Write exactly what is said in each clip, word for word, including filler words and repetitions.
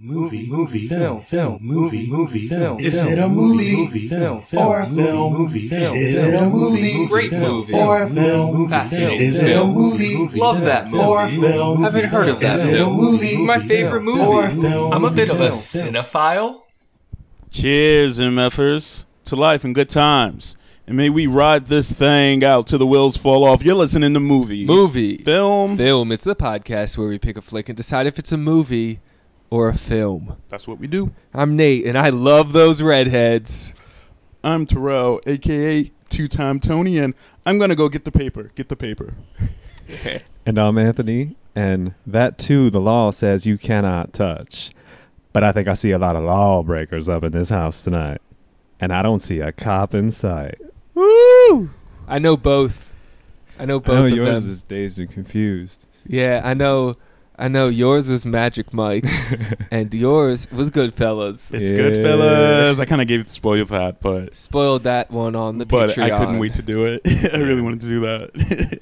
Movie, movie, film, film, movie, movie, film. Is it a movie, movie, film, or a film, movie, film? Is it a movie, great movie, or a film? fascinating Is it a film? movie, Love that movie, or a film? haven't heard of that Is it a film. movie, It's my favorite movie. or a film? I'm a bit of a Film. cinephile. Cheers, M Fers, to life and good times. And may we ride this thing out till the wheels fall off. You're listening to Movie. Movie. Film. Film. It's the podcast where we pick a flick and decide if it's a movie or a film. That's what we do. I'm Nate, and I love those redheads. I'm Terrell, a k a. Two-Time Tony, and I'm going to go get the paper. Get the paper. And I'm Anthony, and that too the law says you cannot touch. But I think I see a lot of lawbreakers up in this house tonight, and I don't see a cop in sight. Woo! I know both. I know both I know of yours them. is dazed and confused. Yeah, I know. I know yours was Magic Mike, and yours was Goodfellas. It's Yeah. good, fellas. I kind of gave it spoiled that, but Spoiled that one on the but Patreon. I couldn't wait to do it. I really wanted to do that.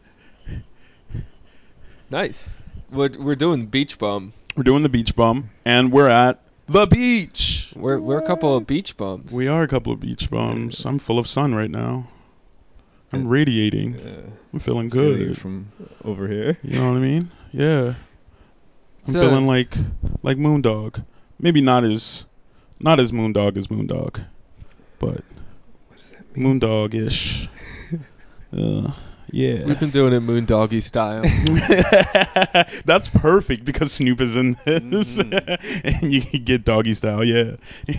Nice. We're we're doing Beach Bum. We're doing the beach bum, and we're at the beach. We're we're a couple of beach bums. We are a couple of beach bums. I'm full of sun right now. I'm radiating. Uh, I'm feeling feel you good. from over here. You know what I mean? Yeah. I'm So- feeling like like Moondog. Maybe not as not as Moondog as Moondog, but Moondog-ish. uh, yeah. We've been doing it Moondoggy style. That's perfect because Snoop is in this, Mm-hmm. and you can get doggy style. Yeah.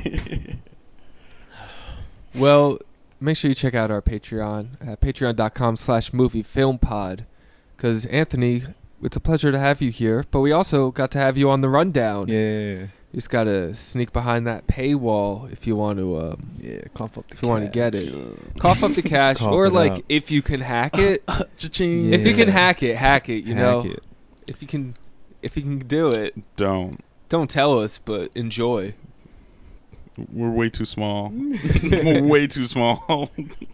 Well, make sure you check out our Patreon at patreon.com slash movie film pod. Because, Anthony, it's a pleasure to have you here, but we also got to have you on the rundown. Yeah, You just got to sneak behind that paywall if you want to um, yeah. Cough up the if you want to cash. get it. Cough up the cash, Cough or it like up. if you can hack it. Cha-ching. If you can Yeah. hack it, hack it, you Hack know. it. If you can if you can do it, Don't. don't tell us, but enjoy. We're way too small. We're way too small.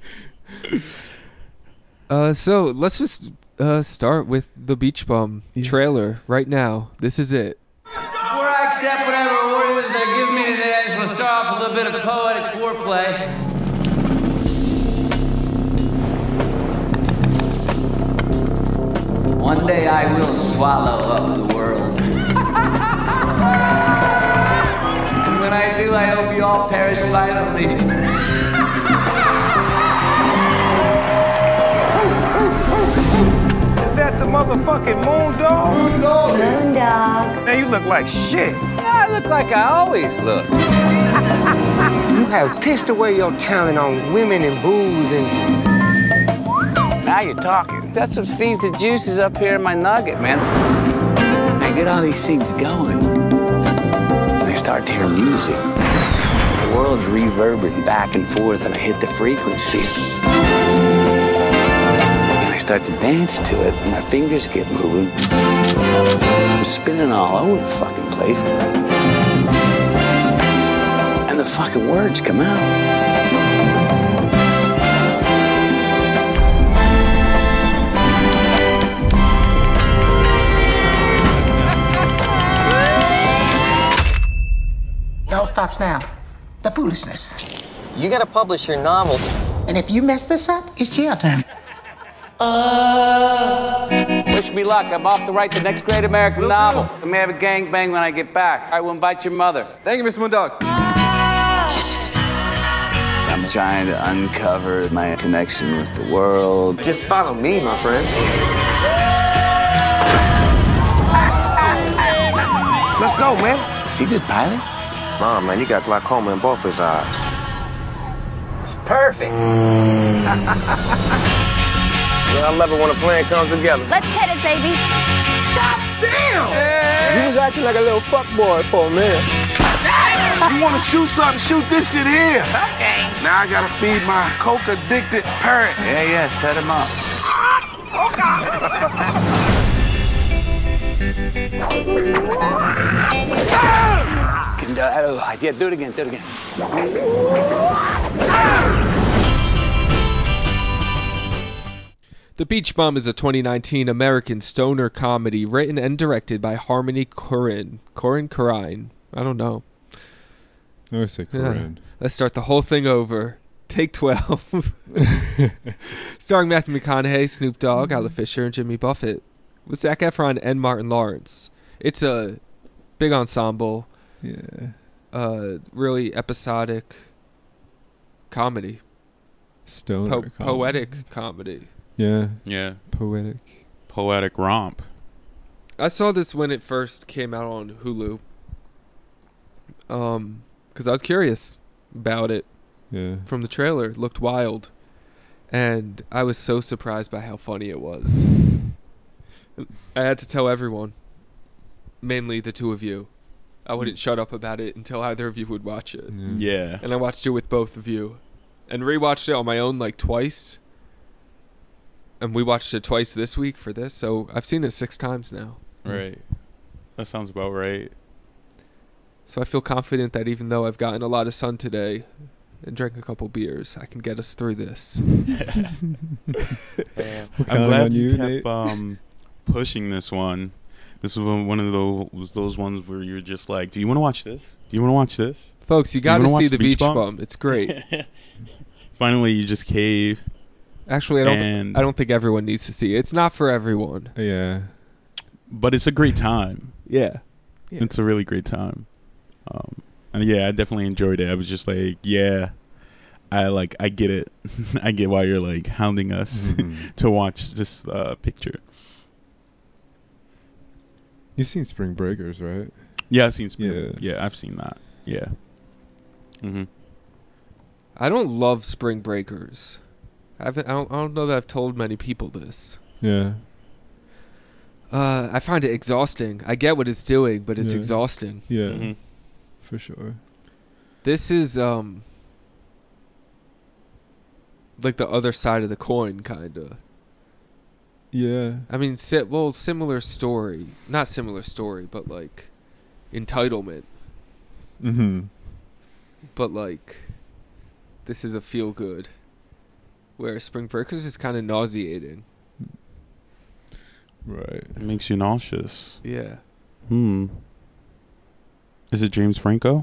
Uh, so let's just uh, start with the Beach Bum trailer right now. This is it. Before I accept whatever orders they're giving me today, I just want to start off with a little bit of poetic foreplay. One day I will swallow up the world. And when I do, I hope you all perish violently. Is that the motherfucking moon dog? Moon dog. Moon dog. Man, you look like shit. I look like I always look. You have pissed away your talent on women and booze and... Now you're talking. That's what feeds the juices up here in my nugget, man. I get all these things going. I start to hear music. The world's reverberating back and forth, and I hit the frequency. And I start to dance to it, and my fingers get moving. I'm spinning all over the fucking place. And the fucking words come out. It all stops now. The foolishness. You gotta publish your novel. And if you mess this up, it's jail time. Wish me luck. I'm off to write the next great American novel. I may have a gangbang when I get back. I will invite your mother. Thank you, Mister Moondog. I'm trying to uncover my connection with the world. Just follow me, my friend. Let's go, man. Is he a good pilot? Nah, man, you got glaucoma in both his eyes. It's perfect. Yeah, I love it when a plan comes together. Let's hit it, baby. You was acting like a little fuckboy for a minute. You want to shoot something? Shoot this shit here. Okay. Now I gotta feed my coke-addicted parrot. Yeah, yeah, set him up. Can, uh, uh, yeah, do it again, do it again. The Beach Bum is a twenty nineteen American stoner comedy written and directed by Harmony Korine. Corin Korine. I don't know. I always say Corinne. Yeah. Let's start the whole thing over. Take twelve. Starring Matthew McConaughey, Snoop Dogg, Isla Fisher, and Jimmy Buffett. With Zac Efron and Martin Lawrence. It's a big ensemble. Yeah. Uh, really episodic comedy. Stoner Po- comedy. Poetic comedy. Yeah. Yeah. Poetic. Poetic romp. I saw this when it first came out on Hulu. Um, because I was curious about it. Yeah. From the trailer. It looked wild. And I was so surprised by how funny it was. I had to tell everyone. Mainly the two of you. I wouldn't shut up about it until either of you would watch it. Yeah. Yeah. And I watched it with both of you. And rewatched it on my own like twice. And we watched it twice this week for this. So I've seen it six times now. Right. That sounds about right. So I feel confident that even though I've gotten a lot of sun today and drank a couple beers, I can get us through this. I'm glad you, you kept um, pushing this one. This was one of those those ones where you're just like, do you want to watch this? Do you want to watch this? Folks, you got to see the Beach Bum? Bum. It's great. Finally, you just cave. Actually, I don't. I don't think everyone needs to see it. It's not for everyone. Yeah, but it's a great time. Yeah, yeah. It's a really great time. Um, and yeah, I definitely enjoyed it. I was just like, yeah, I like, I get it. I get why you're like hounding us mm-hmm. to watch this uh, picture. You've seen Spring Breakers, right? Yeah, I've seen Spring. Yeah, yeah I've seen that. Yeah. Mm-hmm. I don't love Spring Breakers. I haven't. I don't. I don't know that I've told many people this. Yeah. Uh, I find it exhausting. I get what it's doing, but it's yeah. exhausting. Yeah, mm-hmm. for sure. This is um. like the other side of the coin, kinda. Yeah. I mean, si- well, similar story. Not similar story, but like entitlement. Mm-hmm. But like, this is a feel good. Where Spring Breakers is kind of nauseating. Right. It makes you nauseous. Yeah. Hmm. Is it James Franco?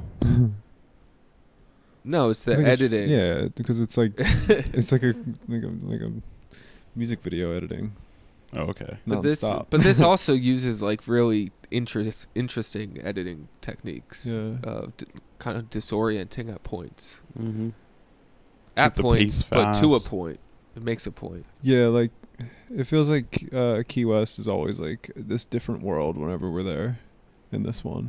No, it's the it's- editing. yeah, because it's like it's like a like a like a music video editing. Oh, okay. But this, Non-stop. but this also uses like really interest, interesting editing techniques. Yeah. Uh, d- kind of disorienting at points. Mm-hmm. At Keep the points, pace but to a fast. point. It makes a point. Yeah, like it feels like uh, Key West is always like this different world whenever we're there. In this one.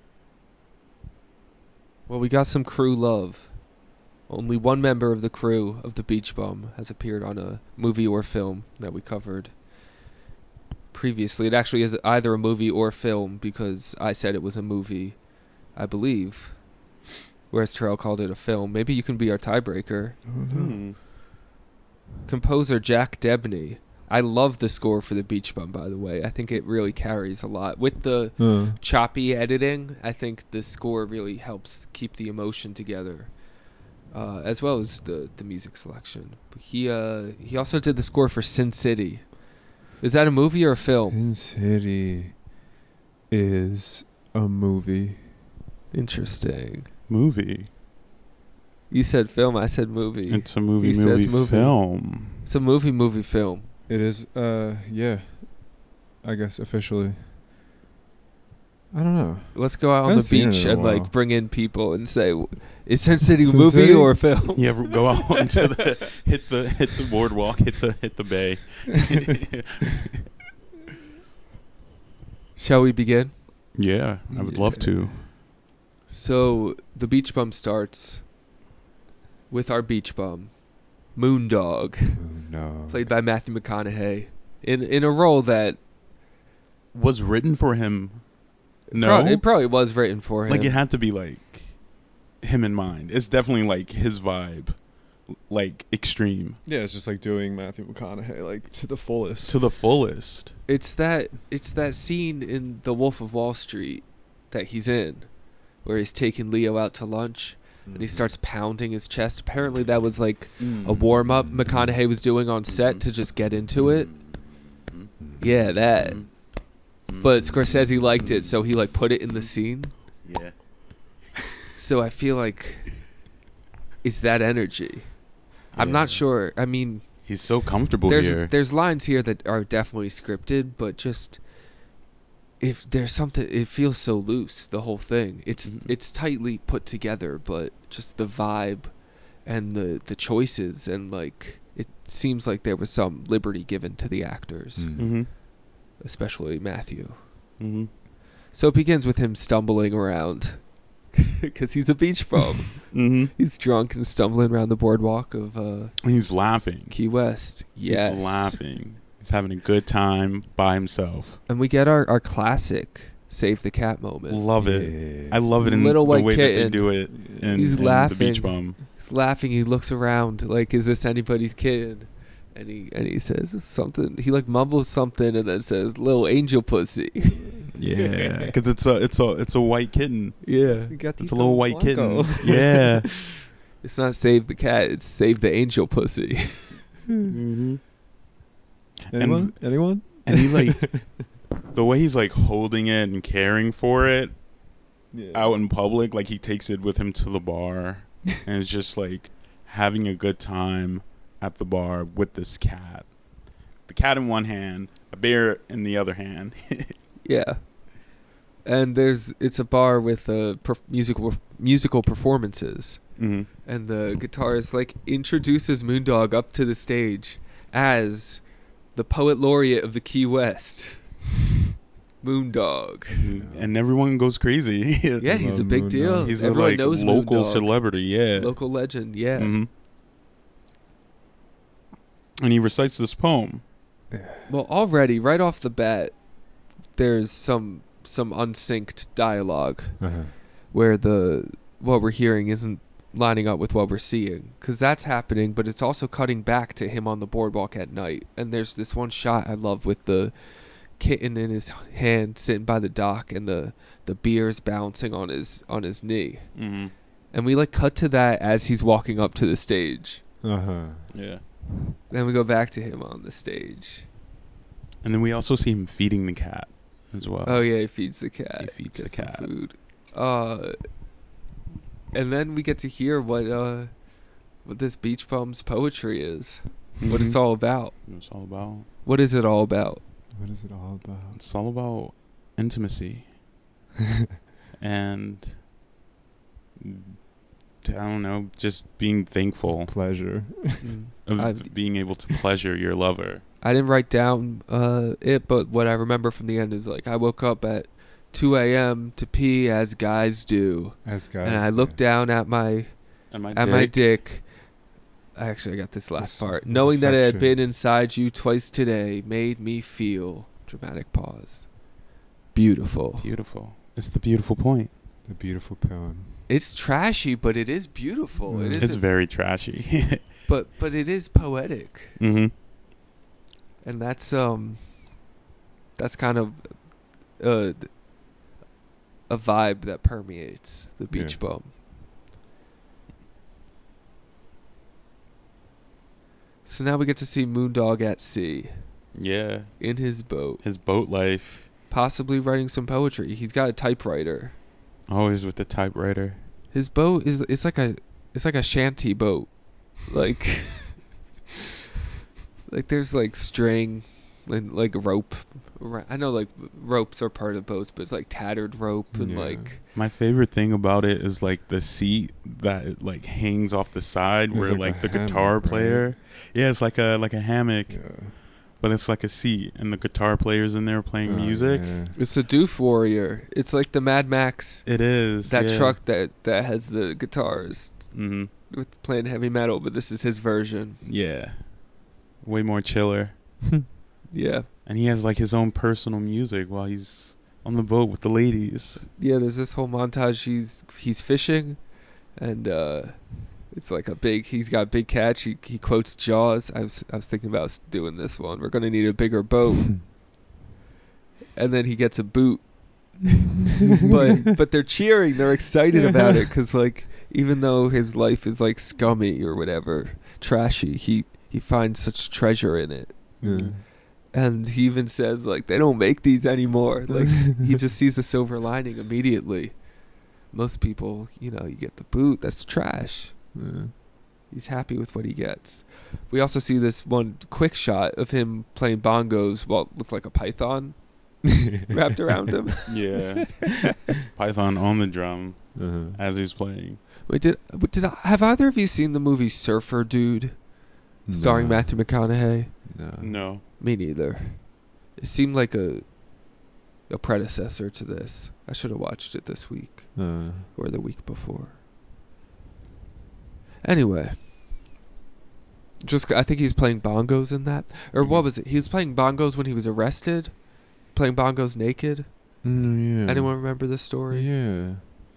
Well, we got some crew love. Only one member of the crew of the Beach Bum has appeared on a movie or film that we covered previously. It actually is either a movie or film because I said it was a movie, I believe. Whereas Terrell called it a film. Maybe you can be our tiebreaker. Oh no. Hmm. Composer Jack Debney. I love the score for the Beach Bum, by the way. I think it really carries a lot. With the Uh. choppy editing, I think the score really helps keep the emotion together. Uh, as well as the, the music selection. But he uh, he also did the score for Sin City. Is that a movie or a film? Sin City is a movie. Interesting. Movie. You said film, I said movie. It's a movie, He movie, says movie. film. It's a movie, movie, film. It is, uh, yeah. I guess officially. I don't know. Let's go out on Haven't the seen it beach in a and while. like bring in people and say, is Sin City a Sin movie City? or a film? You ever go out into the hit the hit the boardwalk, hit the hit the bay. Shall we begin? Yeah, I would love to. So the Beach Bum starts with our Beach Bum, Moondog, No. played by Matthew McConaughey, in in a role that Was written for him. No, Pro- it probably was written for him. like it had to be like him in mind. It's definitely like his vibe, like extreme Yeah, it's just like doing Matthew McConaughey like to the fullest. to the fullest. It's that it's that scene in The Wolf of Wall Street that he's in, where he's taking Leo out to lunch and he starts pounding his chest. Apparently, that was like a warm up McConaughey was doing on set to just get into it. Yeah, that. But Scorsese liked it, so he like put it in the scene. Yeah. So I feel like it's that energy. I'm Yeah. not sure. I mean, He's so comfortable there's here. there's lines here that are definitely scripted, but just if there's something, it feels so loose. The whole thing, it's Mhm. it's tightly put together, but just the vibe and the the choices, and like it seems like there was some liberty given to the actors, Mm. Mm-hmm. especially Matthew. Mm-hmm. So it begins with him stumbling around because he's a beach bum. Mm-hmm. He's drunk and stumbling around the boardwalk of uh, He's laughing. Key West. Yes. He's laughing. He's having a good time by himself. And we get our, our classic Save the Cat moment. Love it. Yeah. I love it in Little the white way that they kitten. do it. In, He's in The laughing. Beach Bum. He's laughing. He looks around like, is this anybody's kid? And he and he says something. He like mumbles something and then says, "Little angel pussy." Yeah, because it's a it's a it's a white kitten. Yeah. It's a little white kitten. Yeah. It's not Save the Cat. It's Save the Angel Pussy. Mm-hmm. Anyone? And, Anyone? and he like the way he's like holding it and caring for it Yeah. out in public. Like he takes it with him to the bar and is just like having a good time at the bar with this cat. The cat in one hand, a beer in the other hand. Yeah. And there's it's a bar with uh, per- musical musical performances. Mm-hmm. And the guitarist like introduces Moondog up to the stage as the poet laureate of the Key West, Moondog. And everyone goes crazy. Yeah, he's a love big Moondog. deal. He's Everyone a like knows local Moondog. celebrity. Yeah. Local legend. Yeah. Mm-hmm. And he recites this poem. Well, already right off the bat, there's some some unsynced dialogue Uh-huh. where the what we're hearing isn't lining up with what we're seeing, because that's happening, but it's also cutting back to him on the boardwalk at night. And there's this one shot I love with the kitten in his hand sitting by the dock and the the beer's bouncing on his on his knee, Mm-hmm. and we like cut to that as he's walking up to the stage. Uh-huh. Yeah. Then we go back to him on the stage. And then we also see him feeding the cat as well. Oh yeah, he feeds the cat. He feeds Gets the some cat. food. Uh, and then we get to hear what uh, what this Beach Bum's poetry is. What it's Mhm. all about. It's all about. What is it all about? What is it all about? It's all about intimacy. And I don't know, just being thankful Pleasure. of I- being able to pleasure your lover. I didn't write down uh, it, but what I remember from the end is like I woke up at two a.m. to pee as guys do, As guys. and I do. looked down at my And my at dick. my dick. Actually, I got this last This- part. with Knowing that it had affection. been inside you twice today made me feel. Dramatic pause. Beautiful. Beautiful. It's the beautiful point. The beautiful poem. It's trashy, but it is beautiful. It Mm. is, It's very trashy. but but it is poetic, Mm-hmm. and that's um, that's kind of uh, a vibe that permeates the Beach Yeah. Bum. So now we get to see Moondog at sea Yeah. in his boat, His boat life. possibly writing some poetry. He's got a typewriter. Always with the typewriter. His boat is it's like a it's like a shanty boat, like like there's like string and like rope. Ra- I know like ropes are part of boats, but it's like tattered rope and Yeah. like My favorite thing about it is like the seat that it, like hangs off the side It's where like like, a the hammock, guitar right? player. Yeah, it's like a like a hammock, Yeah. but it's like a seat and the guitar player's in there playing Oh, music. yeah. it's the Doof Warrior. It's like the Mad Max It is. that yeah. truck that that has the guitars Mhm. with playing heavy metal, but this is his version. Yeah. Way more chiller. Yeah. And he has like his own personal music while he's on the boat with the ladies. Yeah, there's this whole montage. He's he's fishing, and uh, it's like a big. He's got a big catch. He he quotes Jaws. I was I was thinking about s- doing this one. We're gonna need a bigger boat, and then he gets a boot. but but they're cheering. They're excited about it because like even though his life is like scummy or whatever, trashy, he he finds such treasure in it. Yeah. And he even says like they don't make these anymore. Like he just sees a silver lining immediately. most people, you know, you get the boot. That's trash. Yeah. He's happy with what he gets. We also see this one quick shot of him playing bongos while with like a python wrapped around him. Yeah. Python on the drum Uh-huh. as he's playing. Wait, did did I, have either of you seen the movie Surfer Dude, starring No. Matthew McConaughey? No. No. Me neither. It seemed like a a predecessor to this. I should have watched it this week Uh, or the week before. Anyway, just I think he's playing bongos in that, or what was it? He was playing bongos when he was arrested, playing bongos naked. mm, yeah. Anyone remember this story? Yeah.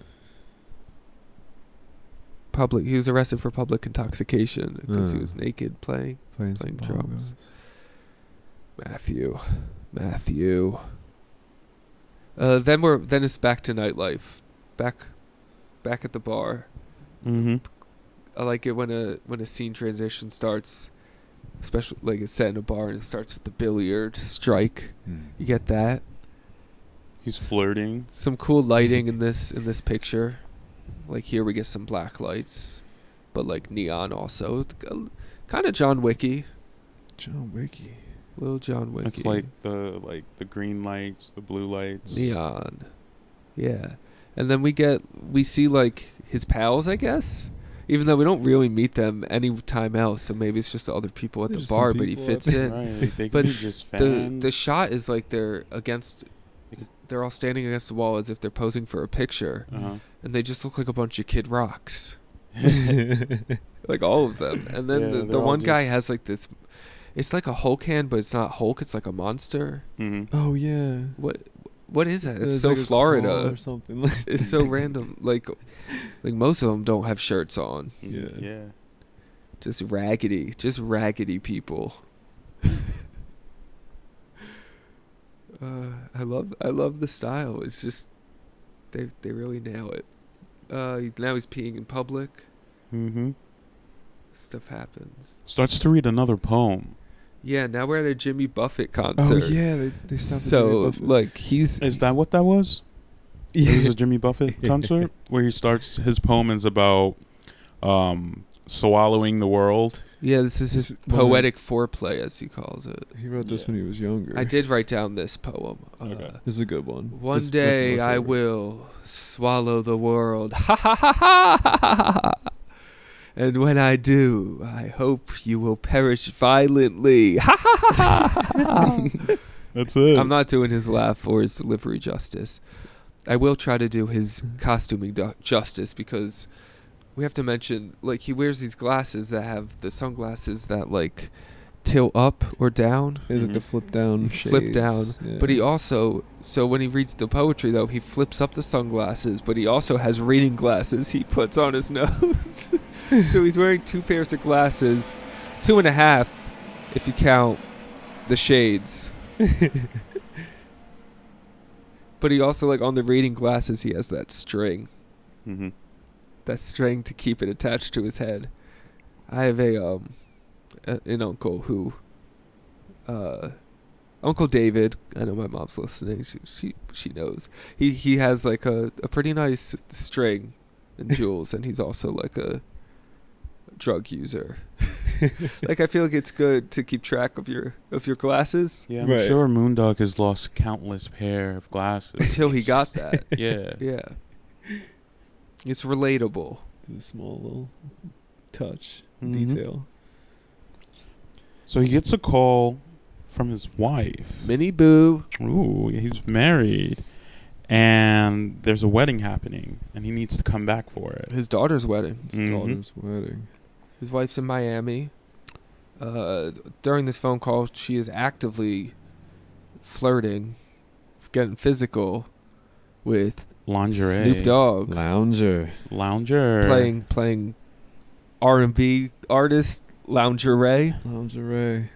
Public. He was arrested for public intoxication because he Uh. was naked playing Playing, playing some drums. bongos. Matthew, Matthew. Uh, then we're then it's back to nightlife, back, back at the bar. Mm-hmm. I like it when a when a scene transition starts, especially like it's set in a bar and it starts with the billiard strike. Mm. You get that. He's flirting. Some cool lighting in this in this picture. Like here we get some black lights, but like neon also. Kind of John Wicky. John Wicky. Little John Wicky. It's like the like the green lights, the blue lights. Neon. Yeah. And then we get we see like his pals, I guess. Even though we don't really meet them any time else, so maybe it's just the other people at There's the some bar, but he people at fits the- in. Right. They But could be just The fans. the shot is like they're against they're all standing against the wall as if they're posing for a picture. uh-huh. And they just look like a bunch of Kid Rocks. Like all of them. And then Yeah, the, they're the all one guy just- has like this it's like a Hulk hand, but it's not Hulk, it's like a monster. Mm-hmm. Oh yeah. What what is that? It's There's so like a claw Florida. or something. Like It's so random. Like like most of them don't have shirts on. Yeah. Yeah. Just raggedy, just raggedy people. uh, I love, I love the style. It's just, they, they really nail it. Uh, he- now he's peeing in public. Mm-hmm. Stuff happens. Starts to read another poem. Yeah, now we're at a Jimmy Buffett concert. Oh yeah, they they stopped. at Jimmy So Buffett. like he's Is that what that was? It was a Jimmy Buffett concert where he starts his poem is about um, swallowing the world. yeah, this is his This one- poetic foreplay, as he calls it. he wrote this Yeah. when he was younger. I did write down this poem. Uh, Okay. This is a good one. One This is day my I favorite. will swallow the world. Ha ha ha ha ha ha ha. And when I do, I hope you will perish violently. Ha ha ha ha ha. That's it. I'm not doing his laugh or his delivery justice. I will try to do his costuming du- justice because we have to mention, like, he wears these glasses that have the sunglasses that, like, tilt up or down. Is it the Mhm. flip down? Flip shades? down. Yeah. But he also, so when he reads the poetry, though, he flips up the sunglasses, but he also has reading glasses he puts on his nose. So he's wearing two pairs of glasses, two and a half, if you count the shades. But he also, like, on the reading glasses, he has that string. Mm-hmm. That string to keep it attached to his head. I have a, um, a, an uncle who, uh... Uncle David, I know my mom's listening. She she, she knows. He he has like a, a pretty nice string and jewels, and he's also like a drug user. Like I feel like it's good to keep track of your of your glasses Yeah, I'm Right. sure Moondog has lost countless pair of glasses. until he got that. Yeah. Yeah, it's relatable. Do a small little touch Mhm. detail. So he gets a call from his wife. Minnie Boo. Ooh, he's married. And there's a wedding happening, and he needs to come back for it. His daughter's wedding. His Mhm. daughter's wedding. His wife's in Miami. Uh, during this phone call, she is actively flirting, getting physical with Lingerie. Snoop Dogg, Lounger. Lounger. playing playing R and B artist Lingerie. Lingerie.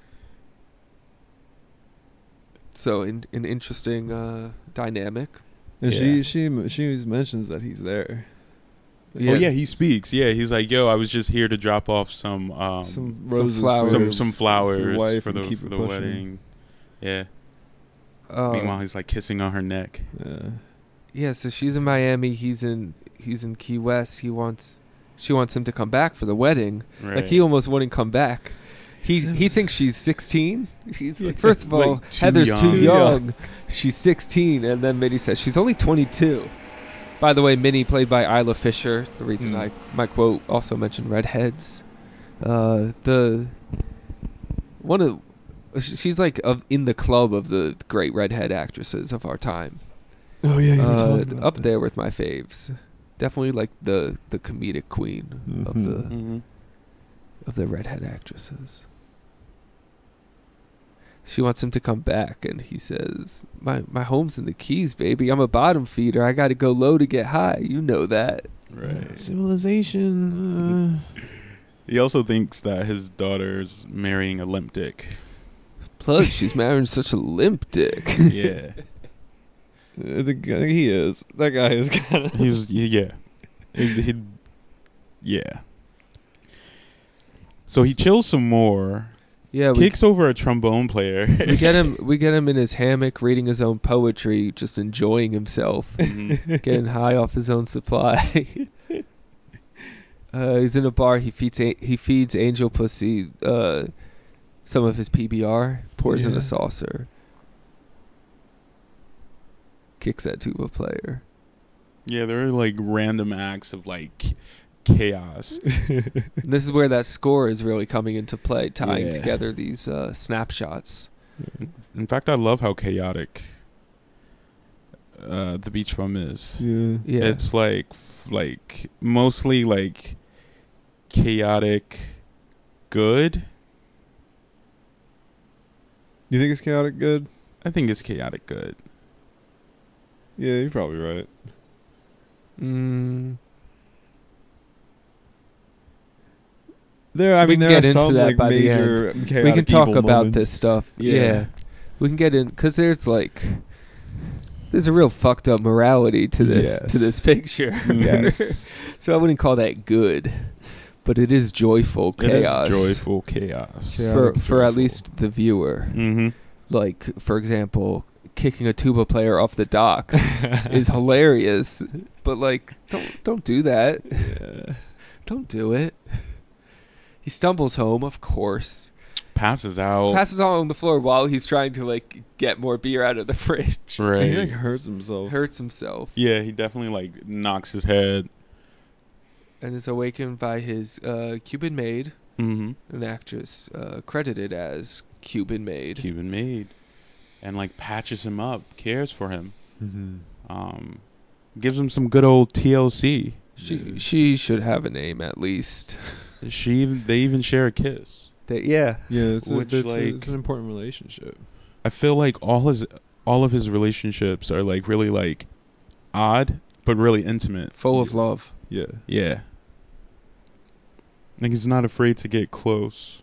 So in, an interesting uh, dynamic. And Yeah. she she she mentions that he's there. Oh yeah, he speaks. Yeah, he's like, "Yo, I was just here to drop off some um Some some roses, flowers. for some his- some for flowers your wife for and the keep for it the pushing. wedding." Yeah. Uh, Meanwhile, he's like kissing on her neck. Yeah. Yeah, so she's in Miami. He's in he's in Key West. He wants she wants him to come back for the wedding. Right. Like he almost wouldn't come back. He he thinks she's sixteen. She's like, first of all, Like, too Heather's young. too Too young. She's sixteen, and then Minnie says she's only twenty-two. By the way, Minnie played by Isla Fisher. The reason Mm. I my quote also mentioned redheads. Uh, the one of she's like of in the club of the great redhead actresses of our time. Oh yeah, you were Uh, talking about up this. there with my faves. Definitely like the the comedic queen of Mhm. the Mm-hmm. of the redhead actresses. She wants him to come back, and he says, "My my home's in the Keys, baby. I'm a bottom feeder. I got to go low to get high. You know that." Right. Civilization. Uh, He also thinks that his daughter's marrying a limp dick. Plug, she's marrying such a limp dick. Yeah. the guy, he is. That guy is kind of. He's yeah. He, he, yeah. So he chills some more. Yeah, we, Kicks over a trombone player. we get him. We get him in his hammock, reading his own poetry, just enjoying himself, Mhm. getting high off his own supply. uh, he's in a bar. He feeds. A- he feeds Angel Pussy uh, some of his P B R. Pours in Yeah. a saucer. Kicks that tuba player. Yeah, there are like random acts of like chaos. And this is where that score is really coming into play, tying Yeah. together these uh, snapshots. In fact, I love how chaotic uh, the Beach Bum is. Yeah. Yeah, It's like f- like mostly like chaotic good. You think it's chaotic good? I think it's chaotic good. Yeah, you're probably right. mm, There, I We mean, can there get are into some that like by the major. we chaotic can talk evil about moments. this stuff. Yeah. Yeah. We can get in because there's like there's a real fucked up morality to this Yes. to this picture. Yes. So I wouldn't call that good, but it is joyful chaos It is joyful chaos. Yeah. for Chaotic, for at joyful. least the viewer. Mm-hmm. Like for example, kicking a tuba player off the docks is hilarious, but like don't don't do that. Yeah. Don't do it. He stumbles home, of course. Passes out. Passes out on the floor while he's trying to like get more beer out of the fridge. right. He like hurts himself. Hurts himself Yeah, he definitely like knocks his head. and is awakened by his uh, Cuban maid, Mm-hmm. an actress uh, credited as Cuban maid. Cuban maid, and like patches him up, cares for him, Mm-hmm. um, gives him some good old T L C. She she should have a name at least. She even they even share a kiss. They, yeah. Yeah, it's, a, Which, it's, a- like- it's an important relationship. I feel like all his all of his relationships are like really like odd, but really intimate. Full of love. Yeah. Yeah. Like he's not afraid to get close.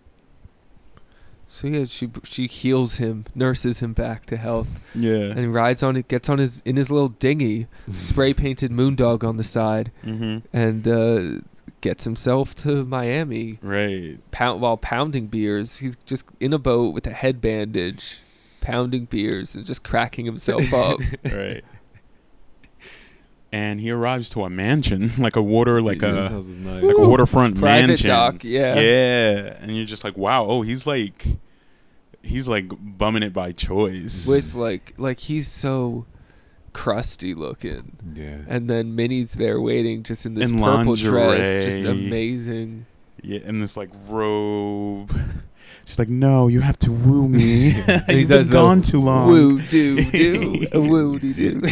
So yeah, she she heals him, nurses him back to health, Yeah. and he rides on it, gets on his in his little dinghy, spray painted moondog on the side, Mm-hmm. and uh, gets himself to Miami. Right. Pound while pounding beers. He's just in a boat with a head bandage, pounding beers and just cracking himself up. Right. And he arrives to a mansion, like a water, like Yeah, this a house is nice. like a waterfront Private mansion. dock, yeah. Yeah, and you're just like, wow. Oh, he's like, he's like bumming it by choice. With like like he's so crusty looking. Yeah. And then Minnie's there waiting just in this In purple dress. Just lingerie. amazing. Yeah, in this like robe. She's like, no, you have to woo me. And he You've does been the gone too long. Woo doo doo. Woo doo doo.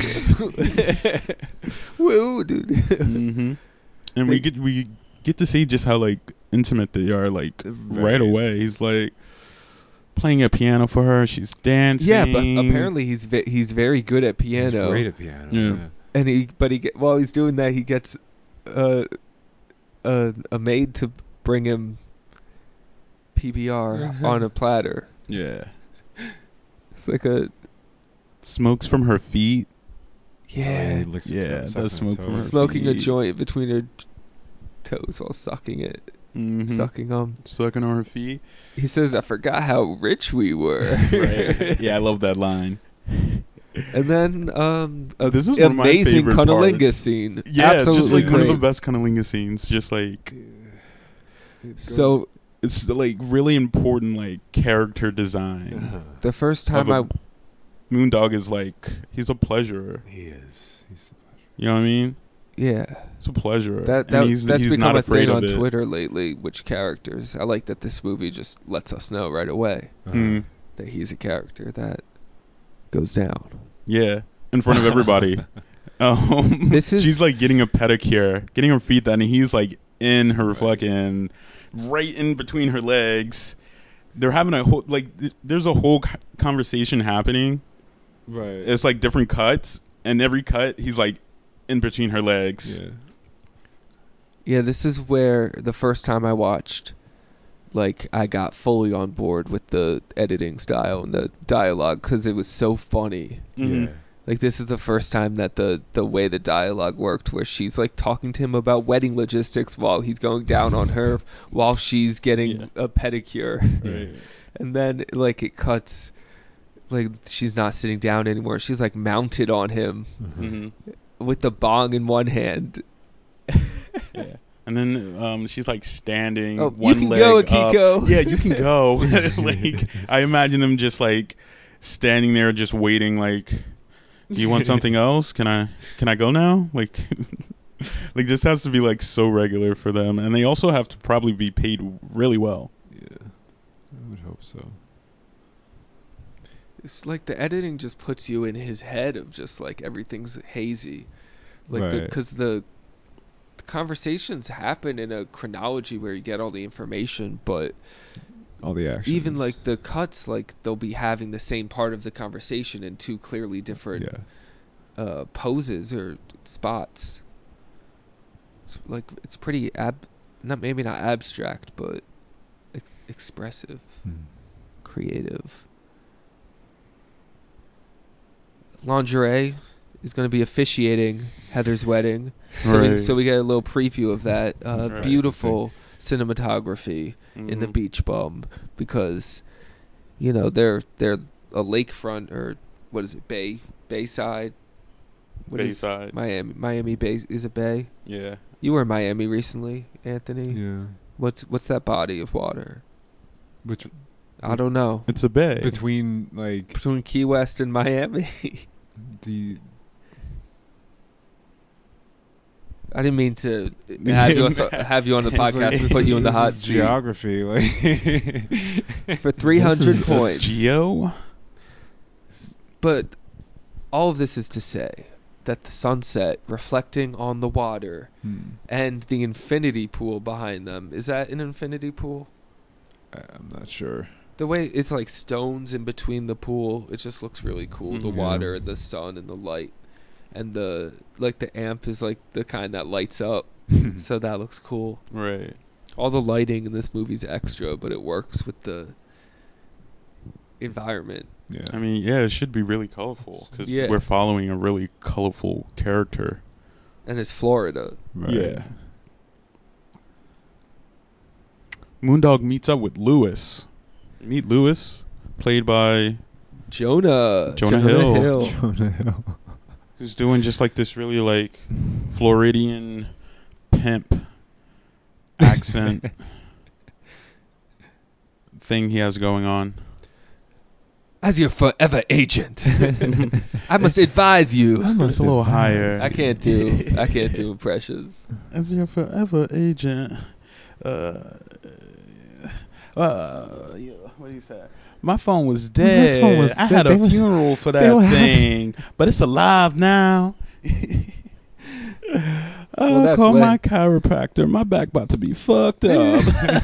Woo doo doo. hmm And we get we get to see just how like intimate they are, like right away. He's like playing a piano for her. She's dancing. Yeah, but apparently he's ve- he's very good at piano. He's great at piano. Yeah. Yeah. And he, but he, get, while he's doing that, he gets uh, a a maid to bring him P B R on a platter. Yeah. It's like a Smokes from her feet. yeah, he licks Yeah, her toe- it sucks does on her smoke from toes. her smoking a feet. joint between her toes while sucking it, Mhm. sucking them. Sucking on her feet. He says, "I forgot how rich we were." Right. Yeah, I love that line. And then um, a This is one of my amazing favorite cunnilingus parts. scene. Yeah, Absolutely just like great. one of the best cunnilingus scenes. Just like So it's like really important like character design. Uh-huh. the first time Of I a- Moondog is like he's a pleasurer. He is. He's a pleasure. You know what I mean? yeah. It's a pleasurer. That, And that he's, that's he's become not a afraid thing of on it. Twitter lately. Which characters? I like that this movie just lets us know right away Mm. that he's a character that goes down. Yeah, in front of everybody. um, This is- she's like getting a pedicure, getting her feet done, and he's like in her fucking right in between her legs. They're having a whole like th- there's a whole c- conversation happening. Right. It's like different cuts, and every cut he's like in between her legs. Yeah. Yeah, this is where the first time I watched, like, I got fully on board with the editing style and the dialogue because it was so funny. Mhm. Yeah. Like, this is the first time that the, the way the dialogue worked, where she's, like, talking to him about wedding logistics while he's going down on her while she's getting Yeah. a pedicure. Right. And then, like, it cuts, like, she's not sitting down anymore. She's, like, mounted on him Mhm. with the bong in one hand. Yeah. And then um, she's like standing. Oh, one you can leg go, up. Akiko. Yeah, you can go. Like I imagine them just like standing there, just waiting. Like, do you want something else? Can I? Can I go now? Like, like this has to be like so regular for them, and they also have to probably be paid really well. Yeah. I would hope so. It's like the editing just puts you in his head of just like everything's hazy, like Right. because the, the conversations happen in a chronology where you get all the information, but All the actions. even like the cuts, like they'll be having the same part of the conversation in two clearly different Yeah. uh, poses or spots. It's like it's pretty ab, not maybe not abstract, but ex- expressive, Hmm. creative. Lingerie is going to be officiating Heather's wedding, so we, Right. so we get a little preview of that. Uh, That's right. beautiful cinematography in the Mhm. Beach Bum, because you know they're they're a lakefront, or what is it, bay bayside? What is Bayside. Miami Miami Bay is a bay. Yeah. You were in Miami recently, Anthony. Yeah. What's what's that body of water? Which I don't know. It's a bay. between like Between Key West and Miami. the I didn't mean to have you on, have you on the It's like- podcast and put you in the this hot is seat. geography, like For three hundred This is points. Geo. But all of this is to say that the sunset reflecting on the water Hmm. and the infinity pool behind them. Is that an infinity pool? I- I'm not sure. The way it's like stones in between the pool, it just looks really cool. The Mhm. water, the sun, and the light. And the like the amp is like the kind that lights up. So that looks cool. Right. All the lighting in this movie's extra, but it works with the environment. Yeah. I mean, yeah, it should be really colorful because Yeah. we're following a really colorful character. And it's Florida. Right. Yeah. Moondog meets up with Lewis. Meet Lewis, played by Jonah. Jonah Hill. Jonah Hill. who's doing just like this really like Floridian pimp accent thing he has going on. As your forever agent, I must advise you. It's a little higher. I can't do. I can't do impressions. As your forever agent. Uh, uh, yeah, what do you say? My phone was dead. phone was I dead. had a They was- funeral for they that were having- thing, but it's alive now. Well, Oh, that's call lit. my chiropractor. My back about to be fucked up.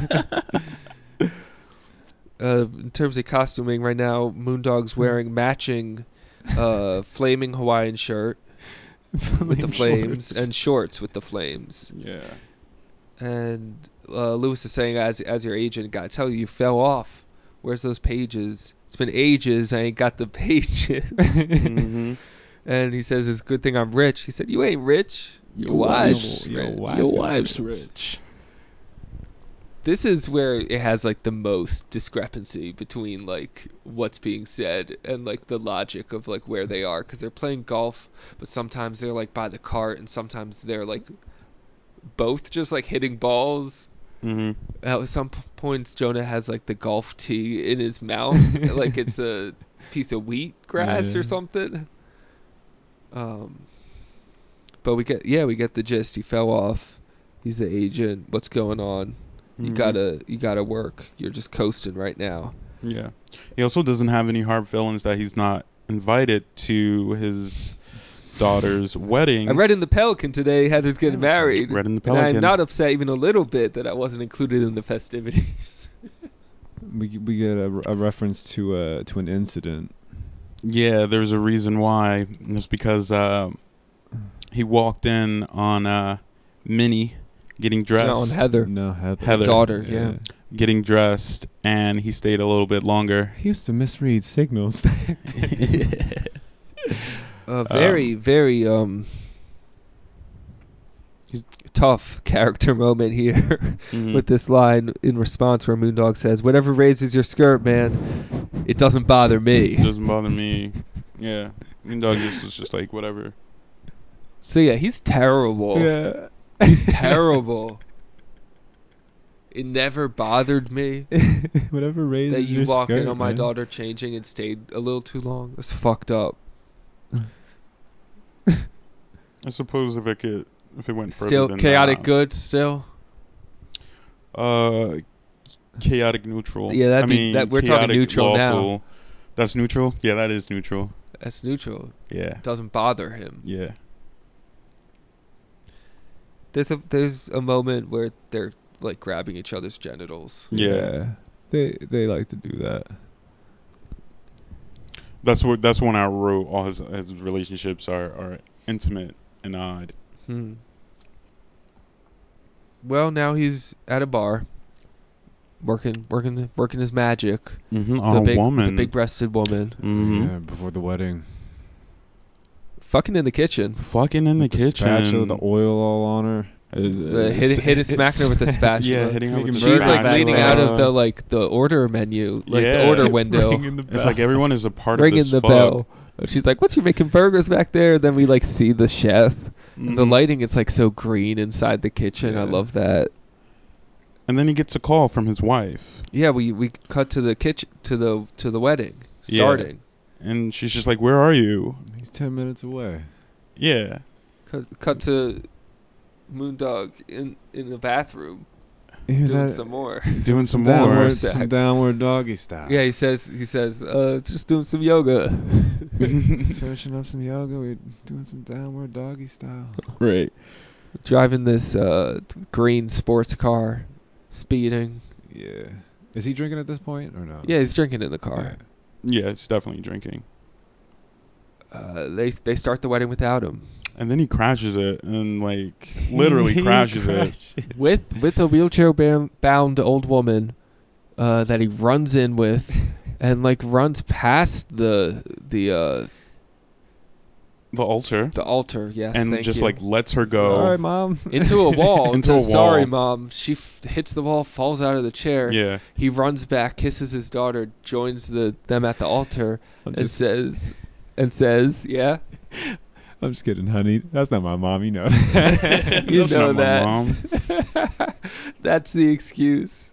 Uh, in terms of costuming, right now, Moondog's wearing matching, uh, flaming Hawaiian shirt with the flames and shorts with the flames. Yeah. And uh, Lewis is saying, as as your agent, gotta tell you, you fell off. Where's those pages? It's been ages. I ain't got the pages. Mm-hmm. And he says, it's a good thing I'm rich. He said, you ain't rich. Your, wife's Your rich. wife's, your wife's rich. This is where it has like the most discrepancy between like what's being said and like the logic of like where they are, because they're playing golf, but sometimes they're like by the cart and sometimes they're like both just like hitting balls. Mm-hmm. At some p- points, Jonah has like the golf tee in his mouth, like it's a piece of wheat grass Yeah. or something. Um, but we get yeah, we get the gist. He fell off. He's the agent. What's going on? You Mhm. gotta you gotta work. You're just coasting right now. Yeah. He also doesn't have any hard feelings that he's not invited to his daughter's wedding. I read in the Pelican today Heather's getting married. Read in the And Pelican. I'm not upset even a little bit that I wasn't included in the festivities. We we get a, a reference to uh to an incident. Yeah, there's a reason why. It's because uh, he walked in on uh, Minnie getting dressed. No, on Heather. No, Heather. Heather. Daughter, yeah. Getting dressed, and he stayed a little bit longer. He used to misread signals. A very, Um, very um tough character moment here Mhm. with this line in response where Moondog says, "Whatever raises your skirt, man, it doesn't bother me." It doesn't bother me. Yeah. Moondog just was just like, whatever. So yeah, he's terrible. Yeah. He's terrible. It never bothered me Whatever raises that you your walk in skirt, on my man. daughter changing and stayed a little too long. That's fucked up. I suppose if it could, if it went further Still than chaotic that, good, still. Uh, chaotic neutral. Yeah, that'd I be- mean, that- we're talking chaotic neutral now. lawful. That's neutral? Yeah, that is neutral. That's neutral. Yeah. Doesn't bother him. Yeah. There's a there's a moment where they're like grabbing each other's genitals. Yeah. They they like to do that. That's what. That's when I wrote all his his relationships are, are intimate and odd. Hmm. Well, now he's at a bar, working working working his magic. Mm-hmm. The On a big, woman. the big-breasted woman, Mm-hmm. Yeah, before the wedding. fucking in the kitchen. Fucking in the, With the kitchen. spatula, the oil all on her. Is- Uh, hit, is- it, hit it, smacking her with the spatula. Yeah, hitting her with the Making She's burgers like leaning spatula. out of the like the order menu, like the Yeah. order window, Ringing the It's bell. like everyone is a part ringing of this the fuck. bell. And she's like, "What, you making burgers back there?" Then we like see the chef. And the Mhm. lighting is like so green inside the kitchen. I Yeah. love that. And then he gets a call from his wife, Yeah, we we cut to the kitchen to the to the wedding Yeah. starting. and she's just like, "Where are you?" He's ten minutes away. Yeah. Cut, cut to Moondog in in the bathroom He was doing at- some more. Doing some downward, more. sex. some downward doggy style. Yeah, he says he says uh, just doing some yoga. Finishing up some yoga. We're doing some downward doggy style. Right. Driving this uh, green sports car, speeding. Yeah. Is he drinking at this point or no? Yeah, he's drinking in the car. Yeah, it's definitely drinking. Uh, they they start the wedding without him, And then he crashes it, and like literally He crashes it. with with a wheelchair bam- bound old woman uh, that he runs in with, and like runs past the the uh, The altar. the altar. Yes, and thank just you. like lets her go. All right, mom. into a wall. Into and a says, Sorry, wall. mom. She f- hits the wall, falls out of the chair. Yeah. He runs back, kisses his daughter, joins the them at the altar, I'm and just, says, and says, yeah, I'm just kidding, honey. That's not my mom. You know that. you That's know not my that. mom. That's the excuse.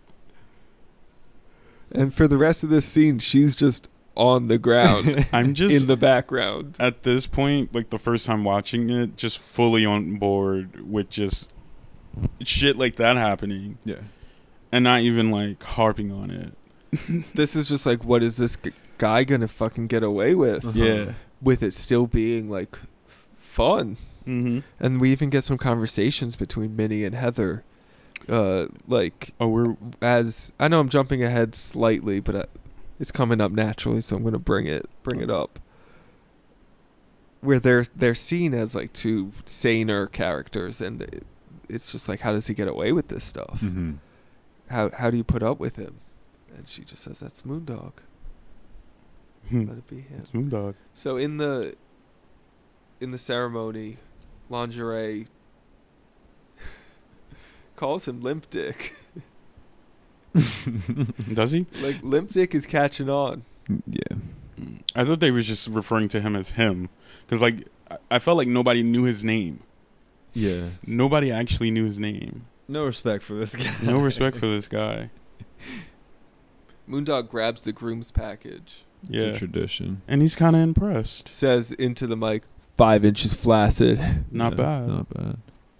And for the rest of this scene, she's just on the ground I'm just in the background. at this point, like the first time watching it, just fully on board with just shit like that happening, Yeah. and not even like harping on it. This is just like, what is this g- guy gonna fucking get away with? Uh-huh. Yeah. With it still being like f- fun. Mm-hmm. And we even get some conversations between Minnie and Heather. Uh, like, Oh, we're as I know I'm jumping ahead slightly, but uh, it's coming up naturally, so I'm gonna bring it bring it up. Where they're they're seen as like two saner characters, and it, it's just like, how does he get away with this stuff? Mm-hmm. How how do you put up with him? And she just says, "That's Moondog. Let it be him." it's Moondog. So in the in the ceremony, Lingerie calls him Limp Dick. Does he? Like Limp Dick is catching on. Yeah. I thought they were just referring to him as him, because like I- I felt like nobody knew his name. Yeah. Nobody actually knew his name. No respect for this guy. No respect for this guy. Moondog grabs the groom's package. It's Yeah, a tradition. and he's kind of impressed. Says into the mic, five inches flaccid. Not Yeah, bad. Not bad.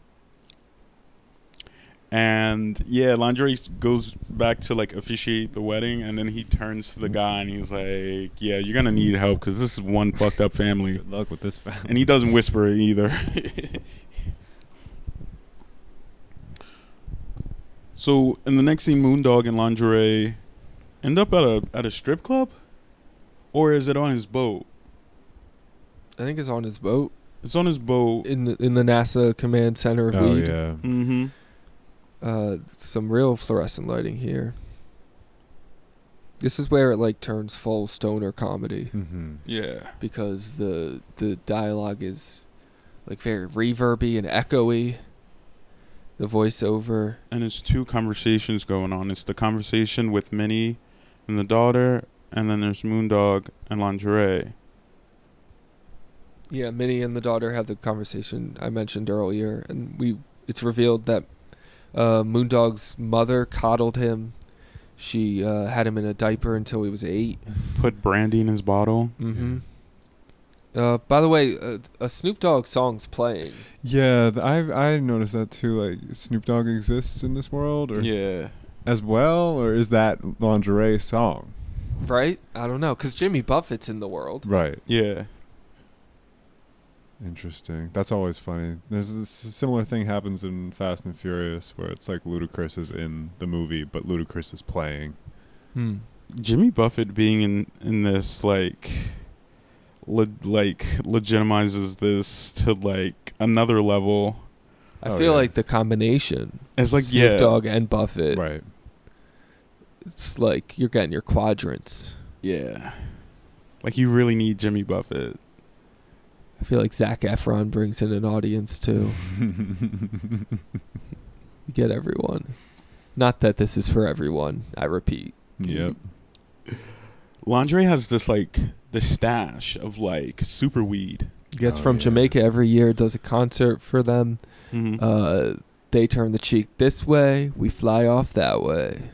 And yeah, Lingerie goes back to like officiate the wedding, and then he turns to the guy and he's like, "Yeah, you're gonna need help because this is one fucked up family." Good luck with this family. And he doesn't whisper it either. So in the next scene, Moondog and Lingerie end up at a at a strip club, or is it on his boat? I think it's on his boat It's on his boat. in the, in the NASA command center of Oh weed. yeah. Mm-hmm. Uh, some real fluorescent lighting here. This is where it like turns full stoner comedy Mm-hmm. Yeah. because the the dialogue is like very reverby and echoey. The voiceover. And it's two conversations going on. It's the conversation with Minnie and the daughter, and then there's Moondog and Lingerie. Yeah, Minnie and the daughter have the conversation I mentioned earlier, and we it's revealed that uh, Moondog's mother coddled him. She uh, had him in a diaper until he was eight. Put brandy in his bottle. Mm-hmm. Uh, by the way, uh, a Snoop Dogg song's playing. Yeah, th- I've I noticed that too. Like Snoop Dogg exists in this world, or Yeah. as well, or is that Lingerie song? Right? I don't know, because Jimmy Buffett's in the world. Right. Yeah. Interesting. That's always funny. There's this similar thing happens in Fast and Furious where it's like Ludacris is in the movie, but Ludacris is playing. Hmm. Jimmy Buffett being in in this like le- like legitimizes this to like another level. I Oh, feel yeah. like the combination, It's like Snoop yeah, Dogg and Buffett, Right. it's like you're getting your quadrants. yeah. Like you really need Jimmy Buffett. I feel like Zac Efron brings in an audience too. You get everyone. Not that this is for everyone, I repeat. Yep. Lingerie has this like this stash of like super weed. Gets Oh, from yeah. Jamaica every year, does a concert for them. Mm-hmm. Uh, they turn the cheek this way, we fly off that way.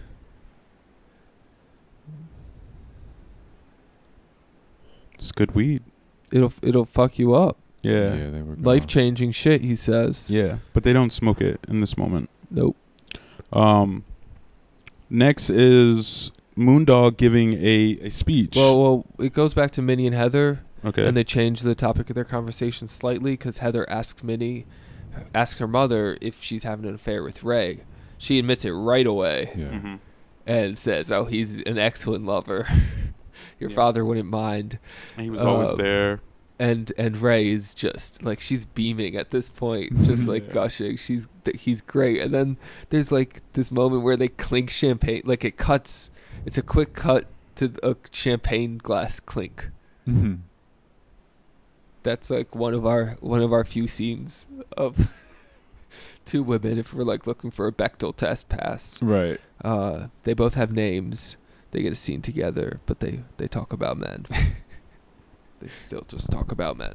It's good weed. It'll it'll fuck you up. Yeah. Yeah, they were gone. Life changing shit, he says. Yeah. But they don't smoke it in this moment. Nope. Um. Next is Moondog giving a, a speech. Well, well, it goes back to Minnie and Heather, okay. and they change the topic of their conversation slightly because Heather asks Minnie, asks her mother if she's having an affair with Ray. She admits it right away Yeah. Mm-hmm. and says, "Oh, he's an excellent lover. Your Yeah. father wouldn't mind." And he was always Um, there. And and Ray is just like, she's beaming at this point, just like Yeah. gushing. She's th- he's great. And then there's like this moment where they clink champagne. Like it cuts. It's a quick cut to a champagne glass clink. Mm-hmm. That's like one of our one of our few scenes of two women. If we're like looking for a Bechdel test pass, Right. uh, they both have names. They get a scene together, but they they talk about men. They still just talk about men.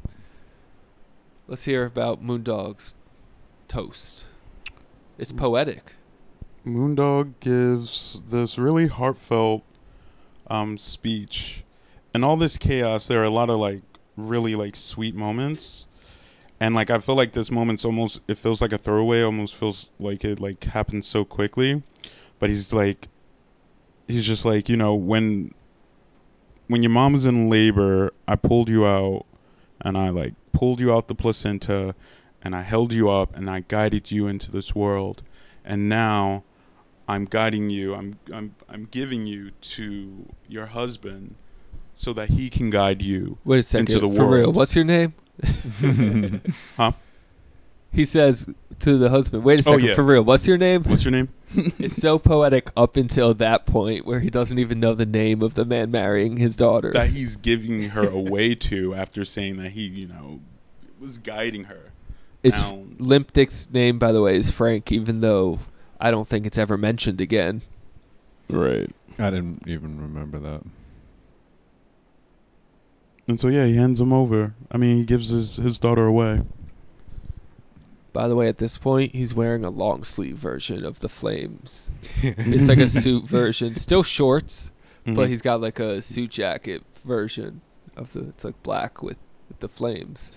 Let's hear about Moondog's toast. It's poetic. Moondog gives this really heartfelt um, speech. In all this chaos, there are a lot of like really like sweet moments, and like I feel like this moment's almost, it feels like a throwaway. Almost feels like it like happened so quickly, but he's like, he's just like, you know, when when your mom was in labor, I pulled you out, and I like pulled you out the placenta, and I held you up, and I guided you into this world, and now I'm guiding you. I'm I'm I'm giving you to your husband, so that he can guide you Wait a second. into the For world. real, what's your name? Huh? He says to the husband, wait a Oh, second, yeah. for real, what's your name? What's your name? It's so poetic up until that point where he doesn't even know the name of the man marrying his daughter. That he's giving her away to after saying that he, you know, was guiding her. It's down. Limp Dick's name, by the way, is Frank, even though I don't think it's ever mentioned again. Right. I didn't even remember that. And so yeah, he hands him over. I mean, he gives his his daughter away. By the way, at this point, he's wearing a long sleeve version of the Flames. It's like a suit version, still shorts, Mhm. but he's got like a suit jacket version of the. It's like black with, with the Flames.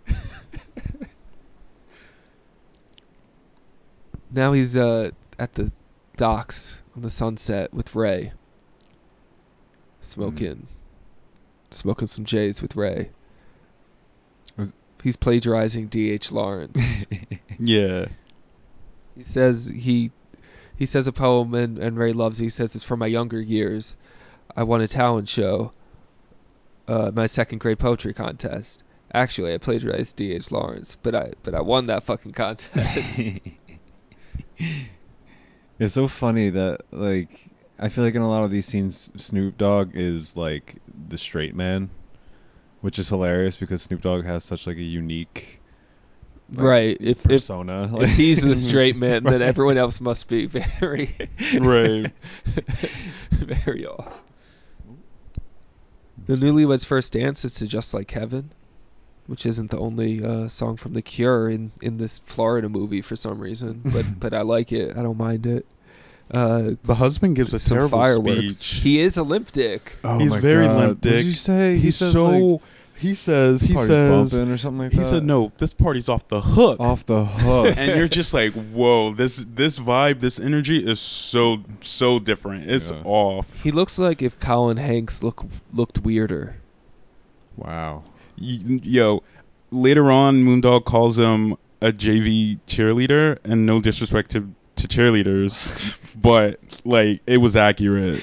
Now he's uh, at the docks on the Sunset with Ray, smoking, smoking some J's with Ray. Was- He's plagiarizing D H Lawrence. Yeah. He says he he says a poem and, and Ray loves it. He says it's from my younger years. I won a talent show, uh, my second grade poetry contest. Actually, I plagiarized D H Lawrence, but I but I won that fucking contest. It's so funny that, like, I feel like in a lot of these scenes, Snoop Dogg is like the straight man, which is hilarious because Snoop Dogg has such like a unique, like, Right. If if, persona. if he's the straight man, then everyone else must be very Right. very off. The Newlyweds First Dance is to Just Like Heaven, which isn't the only uh, song from The Cure in, in this Florida movie for some reason, but but I like it. I don't mind it. Uh, The husband gives a some terrible fireworks. speech. He is a limp dick. Oh He's my very God. limp What did dick. you say? He's he says so. like, he says. He party's says. bumping or something like He that. said, "No, this party's off the hook." Off the hook. And you're just like, whoa, this this vibe, this energy is so so different. It's Yeah. off. He looks like if Colin Hanks look looked weirder. Wow. Y- Yo, later on, Moondog calls him a J V cheerleader, and no disrespect to to cheerleaders, but like it was accurate.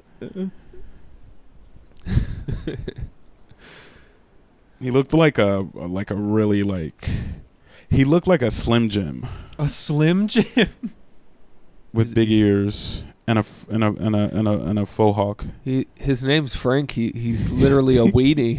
He looked like a like a really like he looked like a Slim Jim A Slim Jim. with big ears and a f- and a and a and a, and a faux hawk. He his name's Frank. He he's literally a weenie.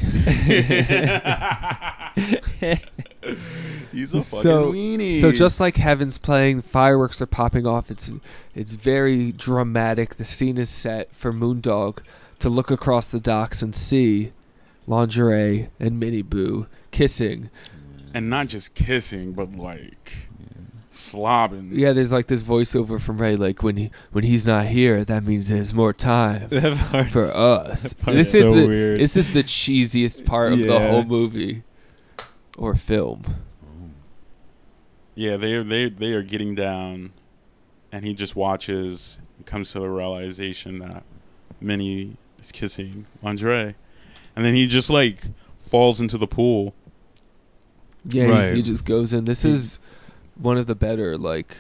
He's a fucking So- weenie. So just like Heaven's playing, fireworks are popping off. It's it's very dramatic. The scene is set for Moondog to look across the docks and see Lingerie and Minnie Boo kissing. and not just kissing, but like slobbing. Yeah, there's like this voiceover from Ray, like when he when he's not here, that means there's more time That part's- for us. that part This is is so the weird. this is the cheesiest part of the Yeah. whole movie or film. Yeah, they they they are getting down, and he just watches and comes to the realization that Minnie is kissing Lingerie, and then he just like falls into the pool. Yeah, Right. he, he just goes in. This is one of the better, like,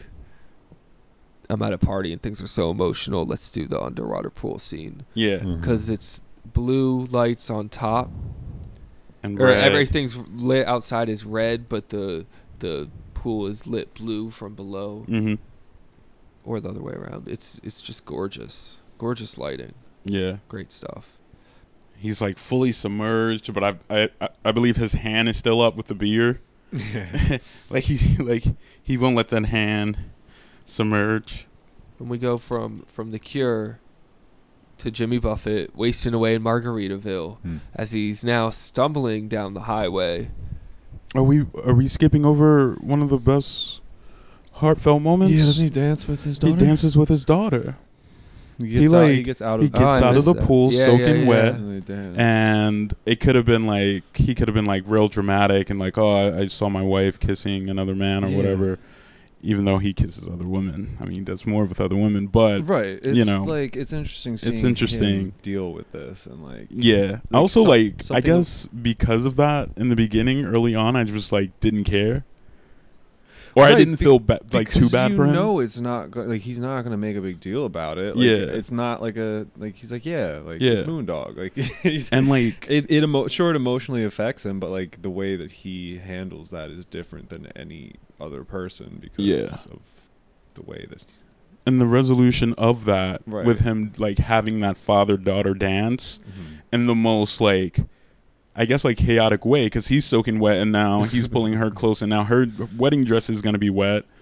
I'm at a party and things are so emotional. Let's do the underwater pool scene. Yeah, Mhm. Because it's blue lights on top. and Or red. everything's lit outside is red, but the the pool is lit blue from below. Mhm. Or the other way around. It's it's just gorgeous. Gorgeous lighting. Yeah, Great stuff. he's like fully submerged, but I I I believe his hand is still up with the beer. like he like he won't let that hand submerge. When we go from, from The Cure to Jimmy Buffett wasting away in Margaritaville Hmm. as he's now stumbling down the highway. Are we are we skipping over one of the best heartfelt moments? Yeah, doesn't he dance with his He daughter? dances with his daughter. He He, gets, out, like- he gets out He of gets Oh, I out of missed the that. pool Yeah, soaking yeah, wet. yeah. and they dance. And it could have been like he could have been like real dramatic and like, oh, I, I saw my wife kissing another man or Yeah. whatever, even though he kisses other women. I mean, he does more with other women, but right. It's you know, like it's interesting seeing it's interesting. him deal with this and like yeah. also, some- like I something- guess because of that in the beginning, early on, I just like didn't care, or I Right, didn't be- feel ba- like too because bad you for him. know it's not go- like he's not gonna make a big deal about it. Like, Yeah. it's not like a like he's like yeah like Yeah. it's Moondog like he's And like, it it emo- sure it emotionally affects him, but like the way that he handles that is different than any other person because Yeah. of the way that and the resolution of that Right. with him like having that father daughter dance Mhm. in the most like I guess like chaotic way because he's soaking wet and now he's pulling her close and now her wedding dress is gonna be wet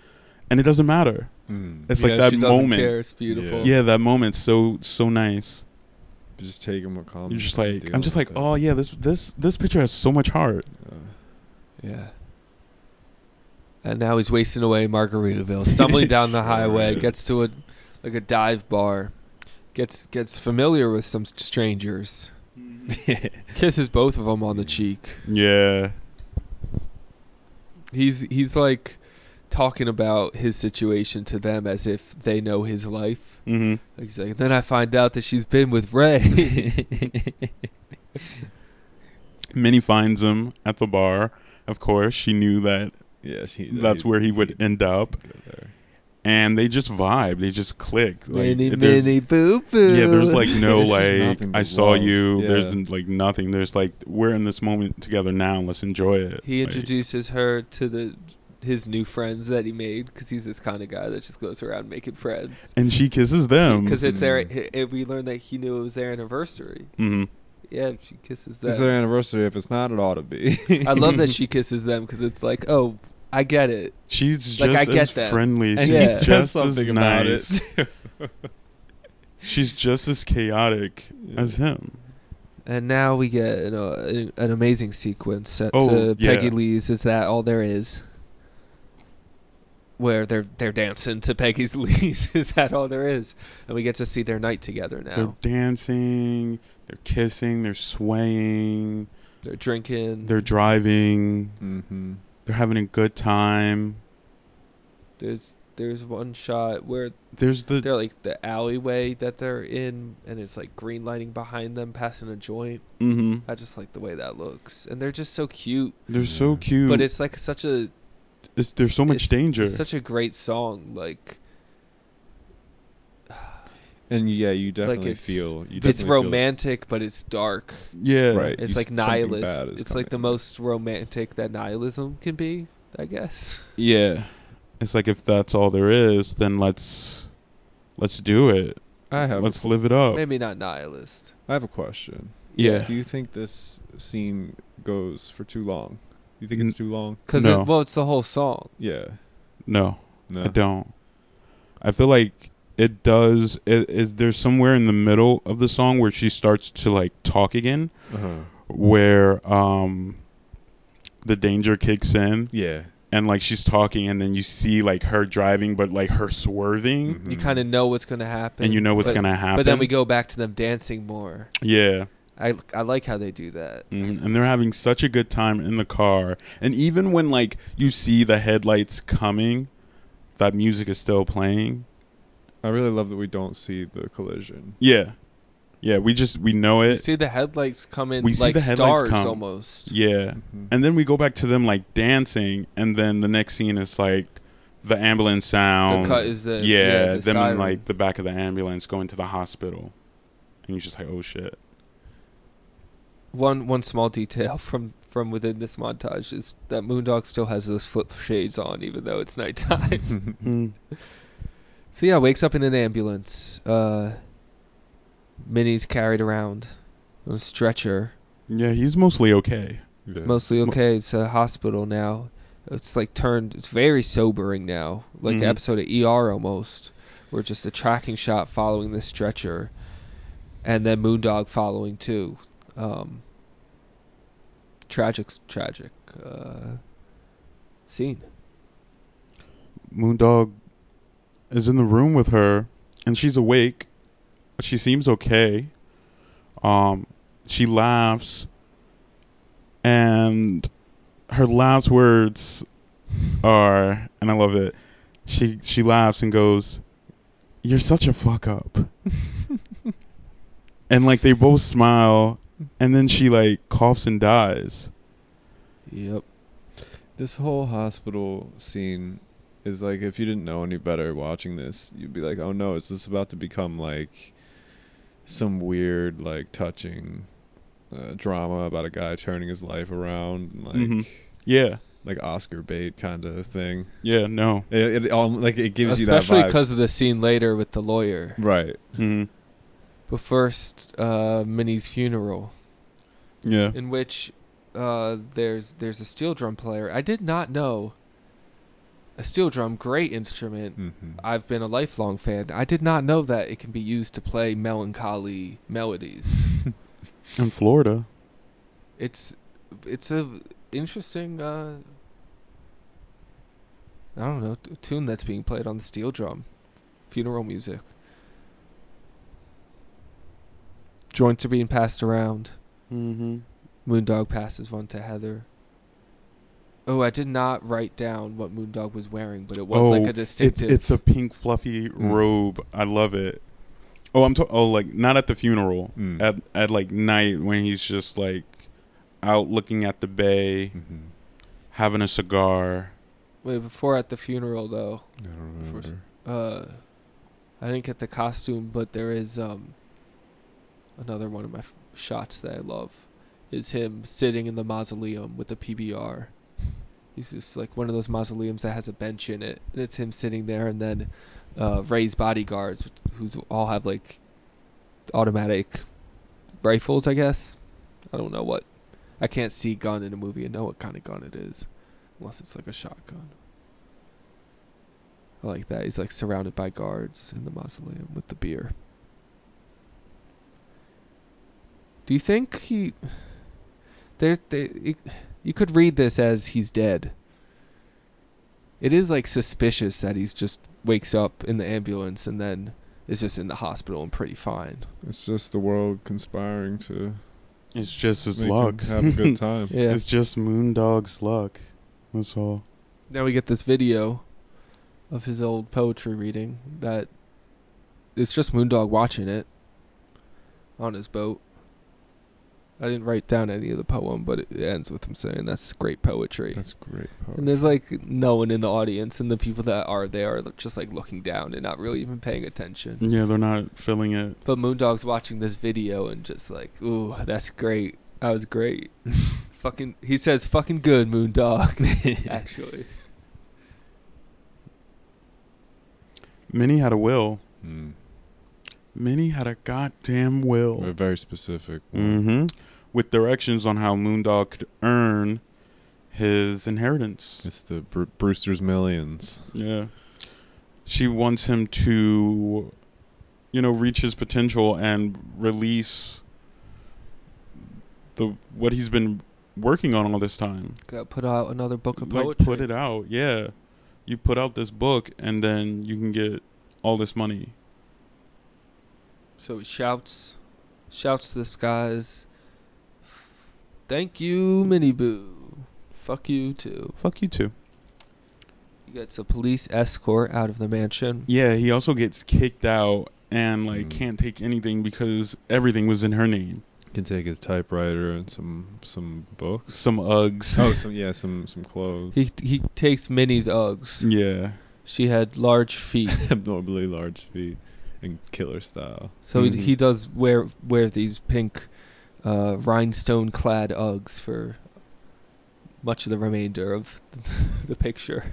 and it doesn't matter. Mm. It's Yeah, like that she doesn't moment. care. It's beautiful. Yeah, that moment's so so nice. Just take him what comes. You're just and like, deal I'm just with like, it. oh yeah, this this this picture has so much heart. Uh, Yeah. And now he's wasting away in Margaritaville, stumbling down the highway, gets to a like a dive bar, gets gets familiar with some strangers, kisses both of them on the cheek. Yeah. He's he's like talking about his situation to them as if they know his life. Mm-hmm. Like he's like, then I find out that she's been with Ray. Minnie finds him at the bar. Of course, she knew that yeah, she, that's where he would end up. And they just vibe. They just click. Like, Minnie, there's- Minnie, boo boo. Yeah, there's like no There's just like nothing but I saw love. you. Yeah. There's like nothing. There's like we're in this moment together now. Let's enjoy it. He Like, introduces her to the his new friends that he made because he's this kind of guy that just goes around making friends. and she kisses them. Because it's their, it, it- we learned that he knew it was their anniversary. hmm Yeah, she kisses them. It's their anniversary. If it's not, it ought to be. I love that she kisses them because it's like, oh, I get it. She's just Like, I get as that. friendly. And She's he says just something as about nice. it. She's just as chaotic as him. And now we get an, uh, an amazing sequence set Oh, to yeah. Peggy Lee's "Is That All There Is," where they're they're dancing to Peggy Lee's "Is That All There Is," and we get to see their night together now. They're dancing. They're kissing. They're swaying. They're drinking. They're driving. Mm-hmm. They're having a good time. There's there's one shot where There's the they're like the alleyway that they're in, and it's like green lighting behind them, passing a joint. hmm I just like the way that looks, and they're just so cute. They're so cute. But it's like such a It's, there's so much it's, danger. It's such a great song, like And yeah, you definitely it's- feel. You it's definitely feel- romantic, but it's dark. yeah. Right. It's You- like something nihilist. bad is It's like the coming. most romantic that nihilism can be, I guess. Yeah. It's like if that's all there is, then let's let's do it. I have. Let's a, live it up. Maybe not nihilist. I have a question. Yeah. Do you think this scene goes for too long? You think it's too long? Because No. it, well, it's the whole song. Yeah. No, No. I don't. I feel like it does. It is there's somewhere in the middle of the song where she starts to like talk again, Uh-huh. where um the danger kicks in. Yeah. And like she's talking, and then you see like her driving, but like her swerving, Mhm. You kind of know what's going to happen. and you know what's but, gonna happen. But then we go back to them dancing more. yeah, I, I like how they do that. Mhm. and they're having such a good time in the car. And even when like you see the headlights coming, that music is still playing. I really love that we don't see the collision. Yeah, yeah. We just we know You it. see the headlights come in We see like the headlights stars come. almost. Yeah, Mhm. and then we go back to them like dancing, and then the next scene is like the ambulance sound. The cut is the yeah, yeah, the them in siren. like the back of the ambulance going to the hospital, and you're just like, oh shit. One one small detail from from within this montage is that Moondog still has those flip shades on even though it's nighttime. Mm. So yeah, wakes up in an ambulance. Uh, Minnie's carried around on a stretcher. Yeah, he's mostly okay. Yeah. Mostly okay. It's a hospital now. It's like turned. It's very sobering now, like Mhm. an episode of E R almost, where just a tracking shot following this stretcher, and then Moondog following too. Um, tragic, tragic uh, scene. Moondog is in the room with her, and she's awake. She seems okay. Um, she laughs, and her last words are, and I love it. She she laughs and goes, "You're such a fuck up." And like they both smile, and then she like coughs and dies. Yep. This whole hospital scene is like, if you didn't know any better watching this, you'd be like, oh no, is this about to become like some weird, like touching uh, drama about a guy turning his life around, and, like Mhm. Yeah, like Oscar bait kind of thing. yeah, no. It, it all like it gives Especially you that vibe, because of the scene later with the lawyer. right? Mm-hmm. But first, uh, Minnie's funeral, Yeah. in which uh, there's there's a steel drum player. I did not know A steel drum, great instrument. Mm-hmm. I've been a lifelong fan. I did not know that it can be used to play melancholy melodies. In Florida. It's it's a interesting, uh, I don't know, t- tune that's being played on the steel drum. Funeral music. Joints are being passed around. Mm-hmm. Moondog passes one to Heather. Oh, I did not write down what Moondog was wearing, but it was oh, like a distinctive. It's, it's a pink fluffy Mm. robe. I love it. Oh, I'm talking. Oh, like not at the funeral. Mm. At at like night when he's just like out looking at the bay, Mm-hmm. having a cigar. Wait, before at the funeral though. I don't remember. First- Uh, I didn't get the costume, but there is um another one of my f- shots that I love is him sitting in the mausoleum with the P B R. He's just like one of those mausoleums that has a bench in it, and it's him sitting there, and then uh, Ray's bodyguards, who's all have like automatic rifles, I guess. I don't know what. I can't see gun in a movie and know what kind of gun it is, unless it's like a shotgun. I like that. He's like surrounded by guards in the mausoleum with the beer. Do you think he? There, they, you could read this as he's dead. It is like suspicious that he's just wakes up in the ambulance and then is just in the hospital and pretty fine. It's just the world conspiring to. It's just his make luck. him have a good time. Yeah. It's just Moondog's luck. That's all. Now we get this video of his old poetry reading that it's just Moondog watching it on his boat. I didn't write down any of the poem, but it ends with him saying that's great poetry. That's great poetry. And there's like no one in the audience, and the people that are there are just like looking down and not really even paying attention. Yeah, they're not feeling it. But Moondog's watching this video and just like, ooh, that's great. That was great. Fucking, he says, fucking good, Moondog. Actually. Minnie had a will. Mm. Minnie had a goddamn will. A very specific. Mm-hmm. With directions on how Moondog could earn his inheritance. It's the Bru- Brewster's Millions. Yeah. She wants him to, you know, reach his potential and release the what he's been working on all this time. Gotta put out another book of Like, poetry. put it out, yeah. You put out this book, and then you can get all this money. So he shouts, shouts to the skies, thank you, Minnie Boo. Fuck you, too. Fuck you, too. He gets a police escort out of the mansion. Yeah, he also gets kicked out and, like, Mm. can't take anything because everything was in her name. Can take his typewriter and some some books. Some Uggs. Oh, some yeah, some some clothes. He he takes Minnie's Uggs. Yeah. She had large feet. Abnormally large feet and killer style. So Mhm. he, he does wear wear these pink uh, rhinestone-clad Uggs for much of the remainder of the picture.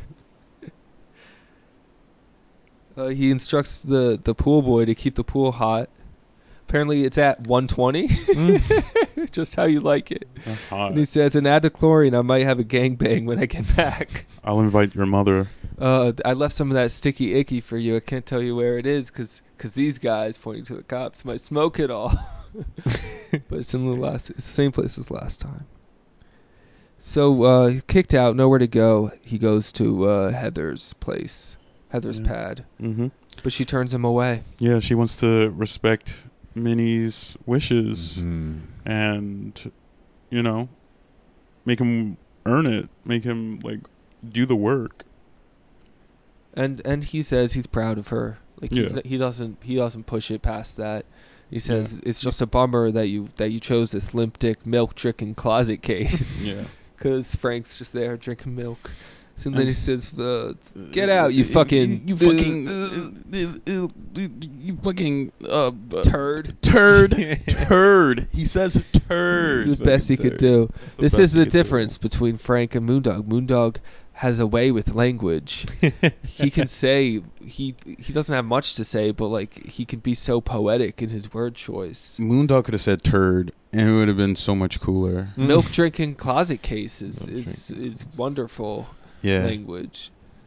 uh, he instructs the, the pool boy to keep the pool hot. Apparently it's at one twenty. Just how you like it. That's hot. And he says, and add the chlorine, I might have a gangbang when I get back. I'll invite your mother. Uh, I left some of that sticky icky for you. I can't tell you where it is because these guys, pointing to the cops, might smoke it all. But it's in the last, it's the same place as last time. So uh, he's kicked out, nowhere to go. He goes to uh, Heather's place, Heather's Yeah. pad. Mm-hmm. But she turns him away. Yeah, she wants to respect Minnie's wishes Mhm. and, you know, make him earn it. Make him, like, do the work. And and he says he's proud of her. Like he's, Yeah. he doesn't he doesn't push it past that. He says it's just a bummer that you that you chose this limp dick milk drinking closet case. Yeah. Because Frank's just there drinking milk. So then And- he says, uh, "Get out, you fucking You fucking... Uh, you fucking... Uh, turd." turd. Turd. He says turd. This is the best he could do. the This best is he the could do. difference between Frank and Moondog. Moondog has a way with language. He can say he he doesn't have much to say, but like he can be so poetic in his word choice. Moondog could have said turd, and it would have been so much cooler. Milk drinking closet case is Milk is, drinking is wonderful Yeah. language.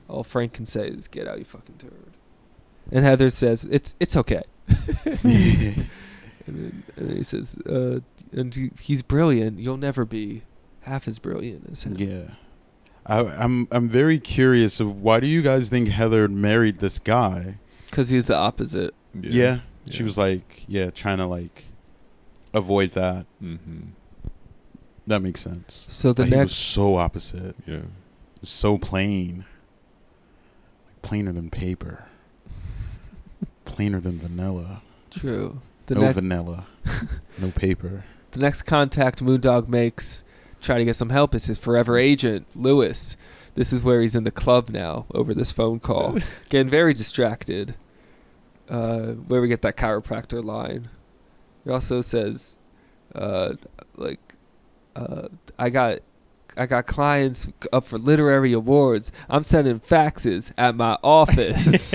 All Frank can say is, "Get out, you fucking turd." And Heather says, "It's it's okay." and, then, and then he says, uh, "And he, he's brilliant. You'll never be half as brilliant as him." Yeah. I, I'm I'm very curious of why do you guys think Heather married this guy? Because he's the opposite. Yeah. Yeah. yeah. She was like, yeah, trying to like avoid that. Mm-hmm. That makes sense. So the Like, he was next, so opposite. Yeah. So plain. Like plainer than paper. Plainer than vanilla. true. The no next, vanilla. No paper. the next contact Moondog makes, try to get some help, is his forever agent, Lewis. This is where he's in the club now over this phone call, getting very distracted. Uh, where we get that chiropractor line. He also says, uh, like, uh, I got, I got clients up for literary awards. I'm sending faxes at my office.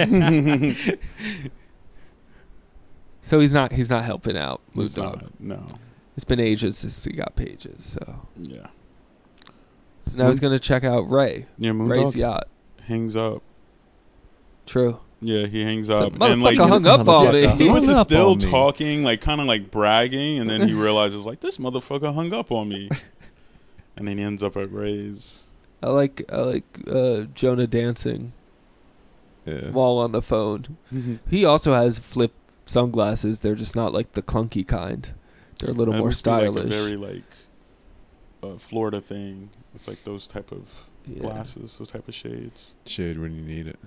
So he's not, he's not helping out It's Moondog. not- no. It's been ages since he got pages, so. Yeah. So now he's gonna check out Ray. Yeah, Ray's Moondog yacht. hangs up. True. Yeah, he hangs So up. motherfucker hung up on me. He was Hung up still on me. talking, like kind of like bragging, and then he realizes like this motherfucker hung up on me, and then he ends up at Ray's. I like I like uh, Jonah dancing Yeah. while on the phone. He also has flip sunglasses. They're just not like the clunky kind. They're a little That more must be, like, stylish. a very like uh, Florida thing. It's like those type of Yeah. glasses, those type of shades. Shade when you need it.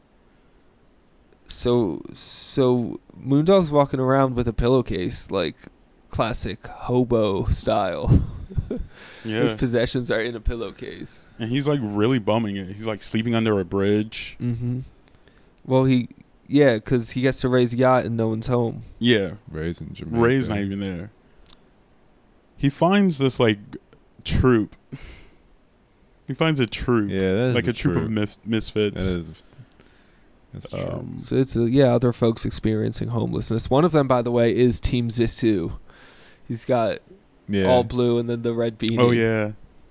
So so Moondog's walking around with a pillowcase, like classic hobo style. Yeah, His possessions are in a pillowcase. and he's like really bumming it. He's like sleeping under a bridge. Mm-hmm. Well, he yeah, because he gets to Ray's yacht and no one's home. Yeah, Ray's in Jamaica. Ray's not even there. He finds this like troop. He finds a troop. Yeah, that is like the a troop troop. of mis- misfits. That is, that's true. Um, So it's uh, yeah, other folks experiencing homelessness. One of them, by the way, is Team Zissou. He's got yeah. all blue and then the red beanie. Oh yeah.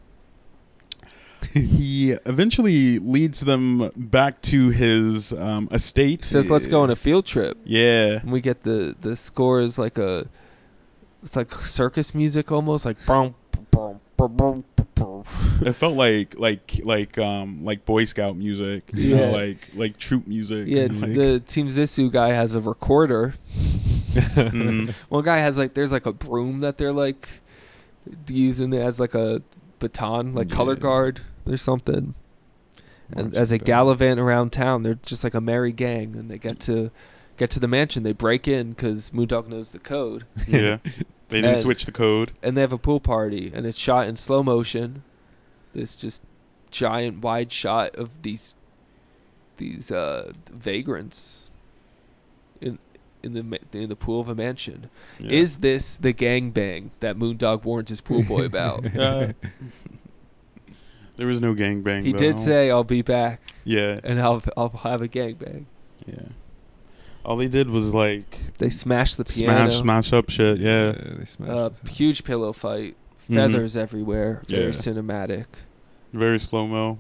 He eventually leads them back to his um, estate. Says let's go on a field trip. Yeah. And we get the the score is like a it's like circus music almost, like boom, boom, boom, boom, boom. It felt like like like um like Boy Scout music, you Yeah. know, like like troop music. Yeah, and, like, the Team Zissou guy has a recorder. mhm. One guy has like there's like a broom that they're like using it as like a baton, like color Yeah. guard or something. And Marching as they band. gallivant around town, they're just like a merry gang, and they get to get to the mansion. They break in because Moondog knows the code, Yeah. They didn't And- switch the code. and they have a pool party, and it's shot in slow motion. This just giant wide shot of these these uh, vagrants in in the ma- in the pool of a mansion. Yeah. Is this the gangbang that Moondog warned his pool boy about? Uh, there was no gangbang. He though. did say, "I'll be back, Yeah. and I'll I'll have a gangbang." Yeah. All they did was like They smashed the piano. smash smash up shit. Yeah. they smashed Uh, it. huge pillow fight, Mhm. feathers everywhere, very Yeah. cinematic. Very slow mo.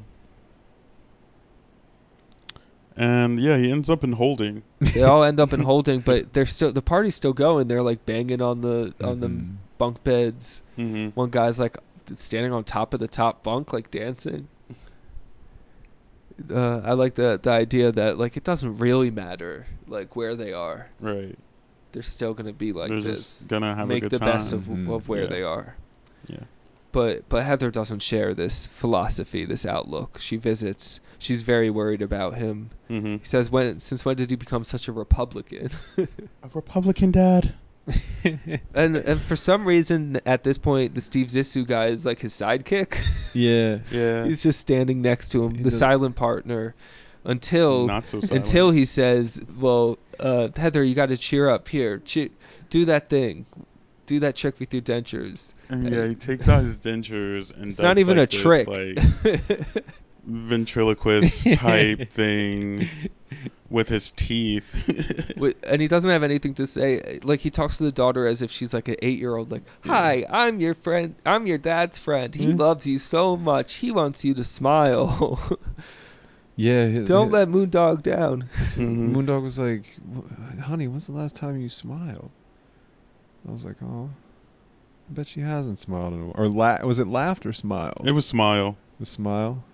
And yeah, he ends up in holding. They all end up in holding, but they're still the party's still going. They're like banging on the on the Mhm. bunk beds. Mm-hmm. One guy's like standing on top of the top bunk, like dancing. Uh, I like the the idea that like it doesn't really matter like where they are. Right. They're still gonna be like They're this. just gonna have Make a good the time. best of Mhm. of where Yeah. they are. Yeah. But but Heather doesn't share this philosophy, this outlook. She visits. She's very worried about him. Mm-hmm. He says, "When since when did he become such a Republican?" A Republican dad. and and for some reason, at this point, the Steve Zissou guy is like his sidekick. Yeah. Yeah. He's just standing next to him, He the does- silent partner, until Not so silent. until he says, "Well, uh, Heather, you got to cheer up here. Che- do that thing, do that trick with your dentures." And yeah, he takes out his dentures and It's does not even like a this, trick. like ventriloquist type thing with his teeth. Wi- and he doesn't have anything to say. Like he talks to the daughter as if she's like an eight-year-old. Like, "Hi, I'm your friend. I'm your dad's friend. He Mhm. loves you so much. He wants you to smile." Yeah. his- Don't his- let Moondog down. Mhm. Moondog was like, "Wh- honey, when's the last time you smiled? I was like, oh, I bet she hasn't smiled in a while. Or la- was it laughed or smiled? It was Smile. It was smile.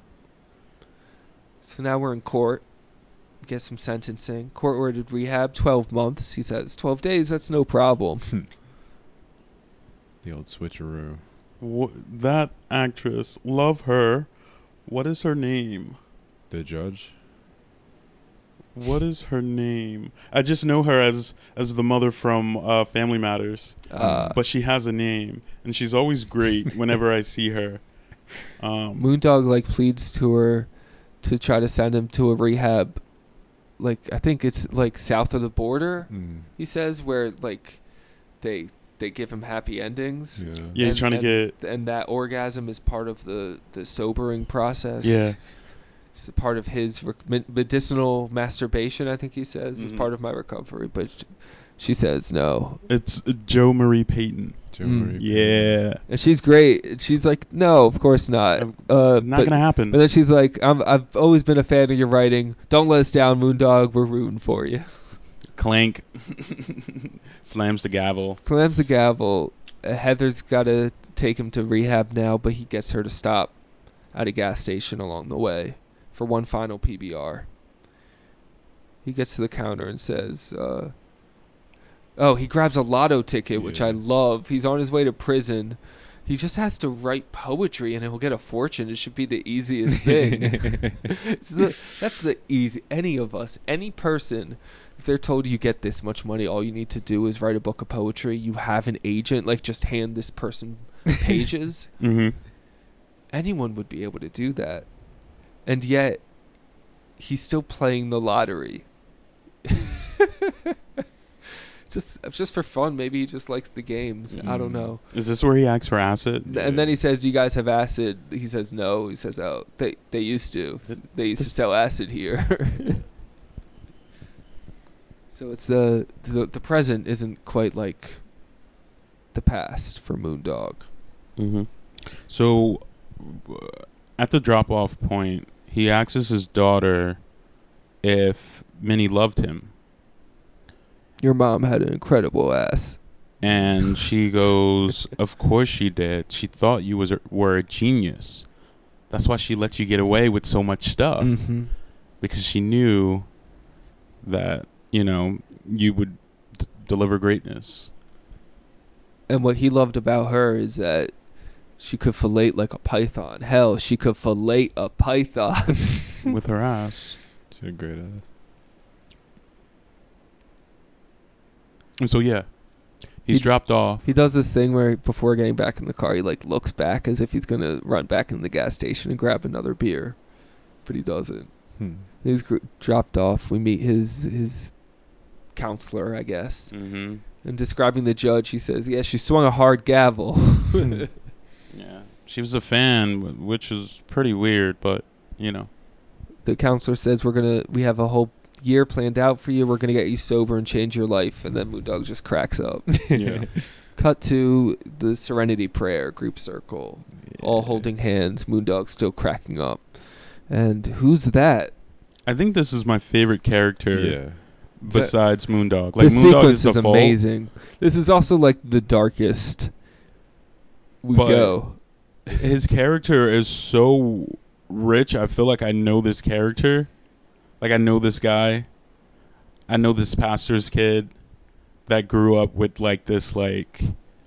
So now we're in court. Get some sentencing. Court ordered rehab, twelve months. He says, twelve days, that's no problem. The old switcheroo. Wh- that actress, love her. What is her name? The judge. What is her name? I just know her as as the mother from uh, Family Matters, Uh, but she has a name, and she's always great whenever I see her. Um, Moondog, like, pleads to her to try to send him to a rehab. Like, I think it's, like, south of the border, Mm. he says, where, like, they they give him happy endings. Yeah. yeah, he's And- trying to and- get. And that orgasm is part of the, the sobering process. Yeah, It's a part of his rec- me- medicinal masturbation, I think he says, is Mhm. part of my recovery. But sh- she says no. it's Joe Marie Payton. Joe Mm. Marie. Yeah, And she's great. And she's like, no, of course not. Um, Uh, not but, gonna happen. but then she's like, I'm, I've always been a fan of your writing. Don't let us down, Moondog. We're rooting for you. Clank slams the gavel. Slams the gavel. Uh, Heather's got to take him to rehab now, but he gets her to stop at a gas station along the way for one final P B R. He gets to the counter and says, uh, oh, he grabs a lotto ticket, which Yeah. I love. He's on his way to prison. He just has to write poetry and he'll get a fortune. It should be the easiest thing. It's the, that's the easy. Any of us, any person, if they're told you get this much money, all you need to do is write a book of poetry. You have an agent, like just hand this person pages. Mm-hmm. Anyone would be able to do that. And yet, he's still playing the lottery. just just for fun. Maybe he just likes the games. I don't know. Is this where he asks for acid? Th- And then he says, "Do you guys have acid?" He says, "No." He says, "Oh, they they used to. S- They used to sell acid here." So it's the, the the present isn't quite like the past for Moondog. Mm-hmm. So, uh, at the drop-off point, he asks his daughter if Minnie loved him, Your mom had an incredible ass. and she goes, "Of course she did. She thought you was a, were a genius. That's why she let you get away with so much stuff, Mm-hmm. because she knew that you know you would d- deliver greatness." And what he loved about her is that she could fillet like a python. Hell, she could fillet a python. With her ass. She had a great ass. And so yeah, he's He- dropped off. He does this thing where before getting back in the car, he like looks back as if he's gonna run back in the gas station and grab another beer, but he doesn't. Hmm. He's gr- dropped off. We meet his his counselor, I guess. Mm-hmm. And describing the judge, he says, "Yeah, she swung a hard gavel." Yeah, she was a fan, wh- which is pretty weird, but you know. The counselor says, "We're gonna we have a whole year planned out for you. We're gonna get you sober and change your life." And then Moondog just cracks up. Yeah. Cut to the Serenity Prayer group circle, all holding hands. Moondog still cracking up. And who's that? I think this is my favorite character Yeah. besides Moondog. Like This Moondog sequence is, the is fault, amazing. This is also like the darkest we But- go. His character is so rich. I feel like I know this character. Like I know this guy. I know this pastor's kid that grew up with like this like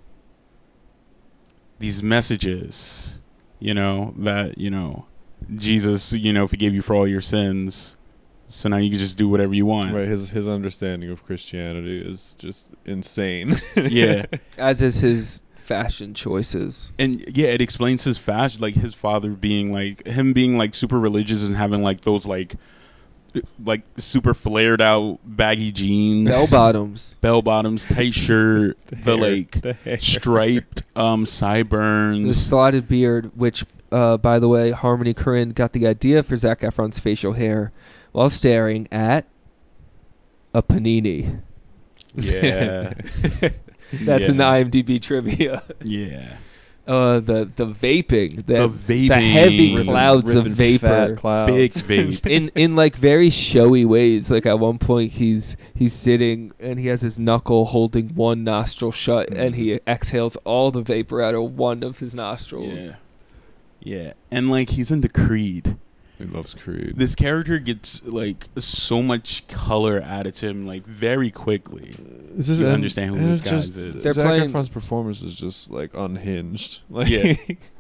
these messages, you know, that, you know, Jesus, you know, forgave you for all your sins. So now you can just do whatever you want. Right. His his understanding of Christianity is just insane. Yeah. As is his fashion choices. And yeah, it explains his fashion, like his father being like him being like super religious and having like those like like super flared out baggy jeans, Bell bottoms. bell bottoms, tight shirt, the, hair- like the hair. striped um The sideburns. slotted beard, which, uh, by the way, Harmony Korine got the idea for Zac Efron's facial hair while staring at a panini. Yeah. That's Yeah. an IMDb trivia. Yeah. Uh, the the vaping, the, The vaping. the heavy Ribbon- clouds of ribbon vapor, fat clouds. Big vape. in in like very showy ways. Like at one point, he's he's sitting and he has his knuckle holding one nostril shut, and he exhales all the vapor out of one of his nostrils. Yeah. Yeah. And like he's into Creed. He loves Creed. This character gets like so much color added to him like very quickly. It's just, You and- understand who and this it's guy just- is. They're Zac playing- Efron's performance is just like unhinged. Like, Yeah.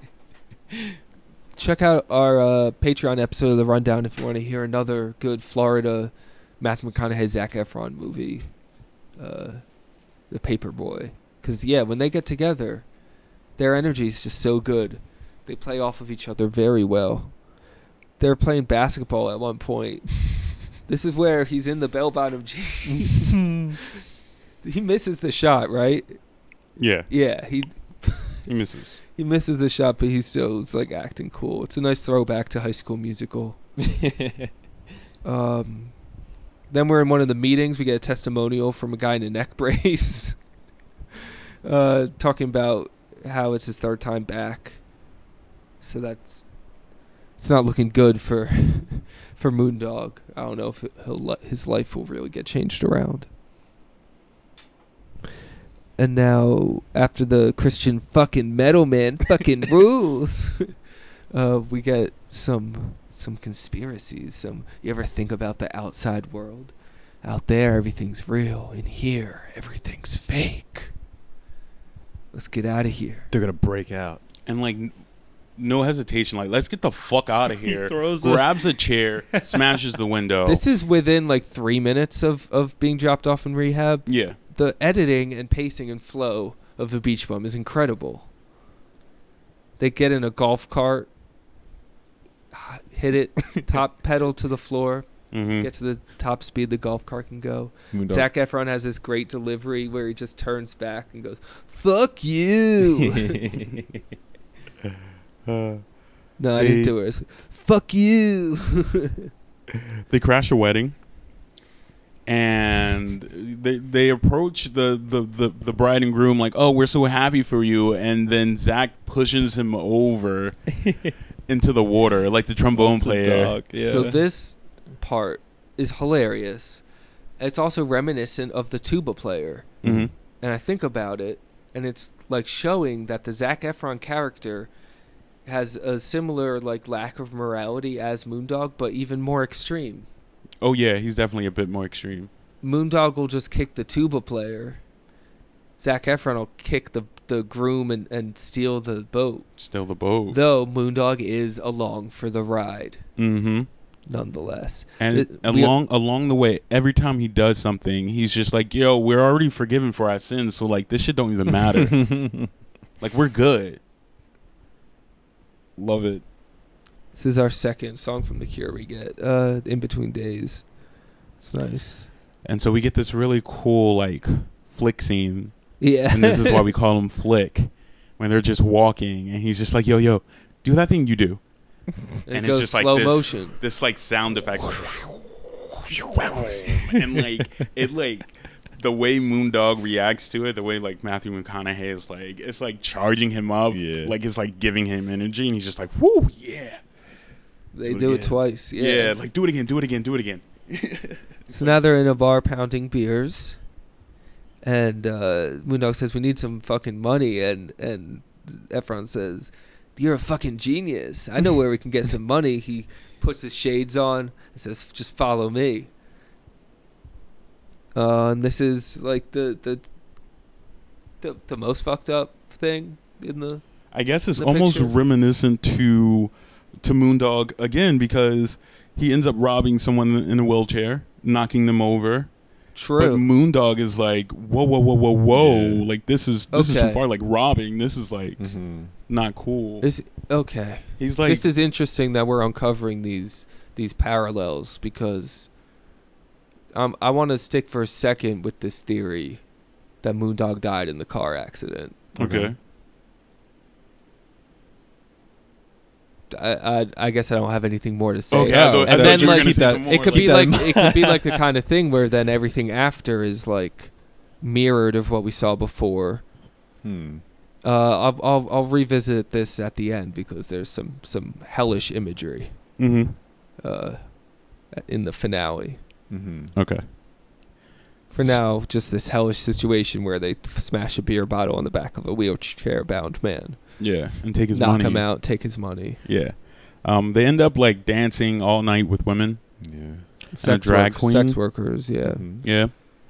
Check out our uh, Patreon episode of The Rundown if you want to hear another good Florida Matthew McConaughey Zac Efron movie, uh, The Paperboy. Because yeah, when they get together, their energy is just so good. They play off of each other very well. They're playing basketball at one point. This is where he's in the bell-bottom jeans. He misses the shot, right? Yeah. Yeah, he He misses. he misses the shot, but he still is like acting cool. It's a nice throwback to High School Musical. um, then we're in one of the meetings. We get a testimonial from a guy in a neck brace, uh, talking about how it's his third time back. So that's it's not looking good for for Moondog. I don't know if it, he'll let, his life will really get changed around. And now, after the Christian fucking metal man fucking rules, uh, we get some some conspiracies. Some you ever think about the outside world? Out there, everything's real. In here, everything's fake. Let's get out of here. they're gonna break out. And like n- no hesitation, like let's get the fuck out of here. throws a- grabs a chair, smashes the window. This is within like three minutes of, of being dropped off in rehab. yeah. The editing and pacing and flow of The Beach Bum is incredible. They get in a golf cart, hit it, top pedal to the floor, Mm-hmm. get to the top speed the golf cart can go. Moondog. Zac Efron has this great delivery where he just turns back and goes, "Fuck you." Uh, No, I They- didn't do it. It's, "Fuck you." they crash a wedding, and they they approach the, the, the, the bride and groom like, "Oh, we're so happy for you," and then Zach pushes him over into the water like the trombone The player. dog, yeah. So this part is hilarious. It's also reminiscent of the tuba player. Mm-hmm. And I think about it, and it's like showing that the Zac Efron character has a similar like lack of morality as Moondog, but even more extreme. Oh yeah, he's definitely a bit more extreme. Moondog will just kick the tuba player. Zac Efron will kick the the groom and, and steal the boat. Still the boat. Though Moondog is along for the ride, Mm-hmm. nonetheless. And It- we- along along the way, every time he does something, he's just like, "Yo, we're already forgiven for our sins, so like this shit don't even matter. Like we're good." Love it. This is our second song from The Cure we get, uh, In Between Days. It's nice. And so we get this really cool like flick scene, Yeah. and this is why we call him Flick, when they're just walking, and he's just like, "Yo, yo, do that thing you do." It and goes it's just slow like this, motion. this like sound effect, and like it like the way Moondog reacts to it, the way like Matthew McConaughey is like, it's like charging him up, Yeah. like it's like giving him energy, and he's just like, "Woo, yeah, They do it do it again. twice. yeah, Yeah. like do it again, do it again, do it again." So now they're in a bar pounding beers, and uh, Moondog says, "We need some fucking money," and and Efron says, "You're a fucking genius. I know where we can get some money." He puts his shades on and says, "Just follow me." Uh, and this is like the the the, the most fucked up thing in the. I guess it's The almost pictures. reminiscent to to Moondog again, because he ends up robbing someone in a wheelchair, knocking them over. True. But Moondog is like, whoa, whoa, whoa, whoa, whoa! Yeah. Like this is this is Okay. too far. Like robbing, this is like Mhm. not cool. Is okay. He's like, This is interesting that we're uncovering these these parallels, because um, I want to stick for a second with this theory that Moondog died in the car accident. okay, I I, I guess I don't have anything more to say. okay. I thought, I and thought then you were like gonna say that- some more, it could like- be that like in it could be like the kind of thing where then everything after is like mirrored of what we saw before. Hmm. Uh, I'll, I'll I'll revisit this at the end because there's some some hellish imagery. Mm-hmm. Uh, in the finale. Mm-hmm. Okay. For now, just this hellish situation where they f- smash a beer bottle on the back of a wheelchair-bound man. Yeah, and take his knock money. him out, take his money. Yeah. Um, they end up like dancing all night with women. Yeah. Sex, drag work, queen? sex workers, yeah. Mhm. Yeah.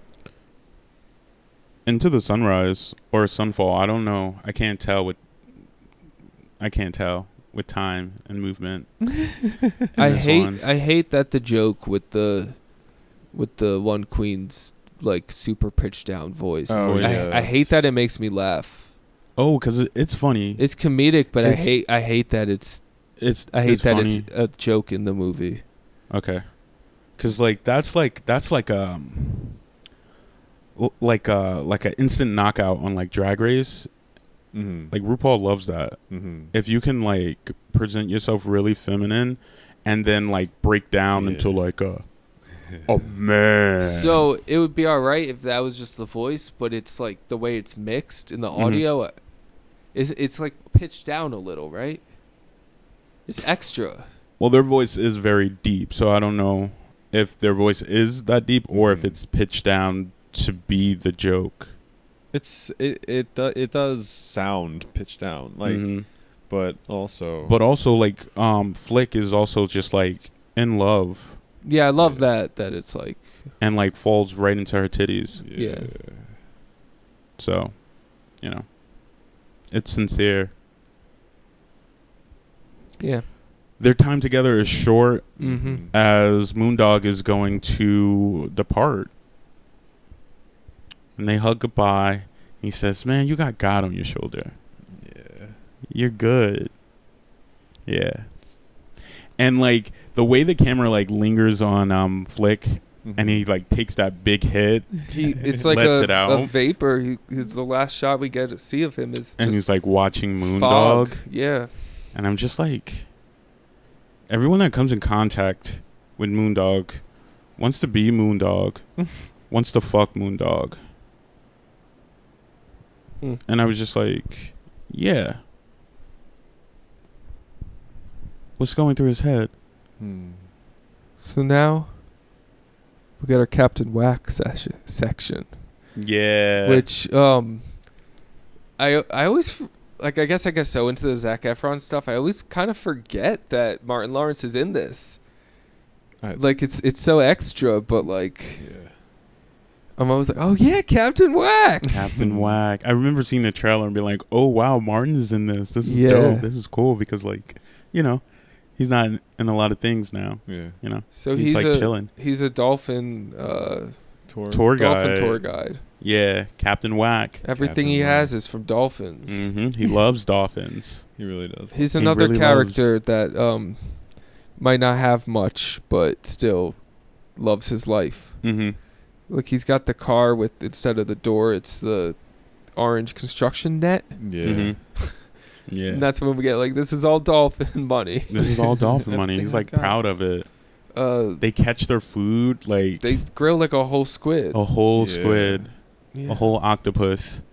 Into the sunrise or sunfall. I don't know. I can't tell with. I can't tell with time and movement. I this hate one. I hate that the joke with the with the one queen's like super pitched down voice. Oh, I, yeah, I hate that's- that it makes me laugh. Oh, because it, it's funny. It's comedic, but It's- I hate I hate that it's It's. I hate it's that funny. it's a joke in the movie. Okay. Cause like that's like that's like um l- like uh like an instant knockout on like Drag Race. Mm-hmm. Like RuPaul loves that. Mm-hmm. If you can like present yourself really feminine and then like break down Yeah. into like a a man. So it would be all right if that was just the voice, but it's like the way it's mixed in the Mhm. audio. uh, Is it's like pitched down a little, right? It's extra. Well, their voice is very deep, so I don't know if their voice is that deep or if Mhm. it's pitched down to be the joke. It's it it do, it does sound pitched down, like, Mhm. but also, But also like um Flick is also just like in love Yeah, I love that that it's like and like falls right into her titties. yeah. So, you know, it's sincere. Yeah. Their time together is short Mm-hmm. as Moondog is going to depart. And they hug goodbye. He says, "Man, you got God on your shoulder. yeah, You're good." Yeah. And like the way the camera like lingers on um Flick and he like takes that big hit He, it's like Lets a, it out. a vapor. He, he's the last shot we get to see of him is and just he's like watching Moondog. fog. Yeah. And I'm just like, everyone that comes in contact with Moondog wants to be Moondog, wants to fuck Moondog. Hmm. And I was just like, yeah. What's going through his head? Hmm. So now we got our Captain Whack session, section, Yeah. which um, I I always f- like. I guess I get so into the Zac Efron stuff. I always kind of forget that Martin Lawrence is in this. I- Like it's it's so extra, but like yeah. I'm always like, oh yeah, Captain Whack. Captain Whack. I remember seeing the trailer and being like, oh, wow, Martin's in this. This is Yeah. dope. This is cool because, like, you know, he's not in, in a lot of things now, Yeah. you know. So He's, he's, like, a chilling. he's a dolphin uh, Tour. Tour dolphin guide. tour guide. Yeah, Captain Whack. Everything Captain he Whack. has is from dolphins. hmm He loves dolphins. He really does. He's He another really character that um might not have much, but still loves his life. hmm Like he's got the car with instead of the door, it's the orange construction net, Yeah. hmm Yeah. and that's when we get like this is all dolphin money. This is all dolphin money. Everything He's I like got. proud of it. Uh, They catch their food like they grill like a whole squid. a whole Yeah. squid, Yeah. a whole octopus.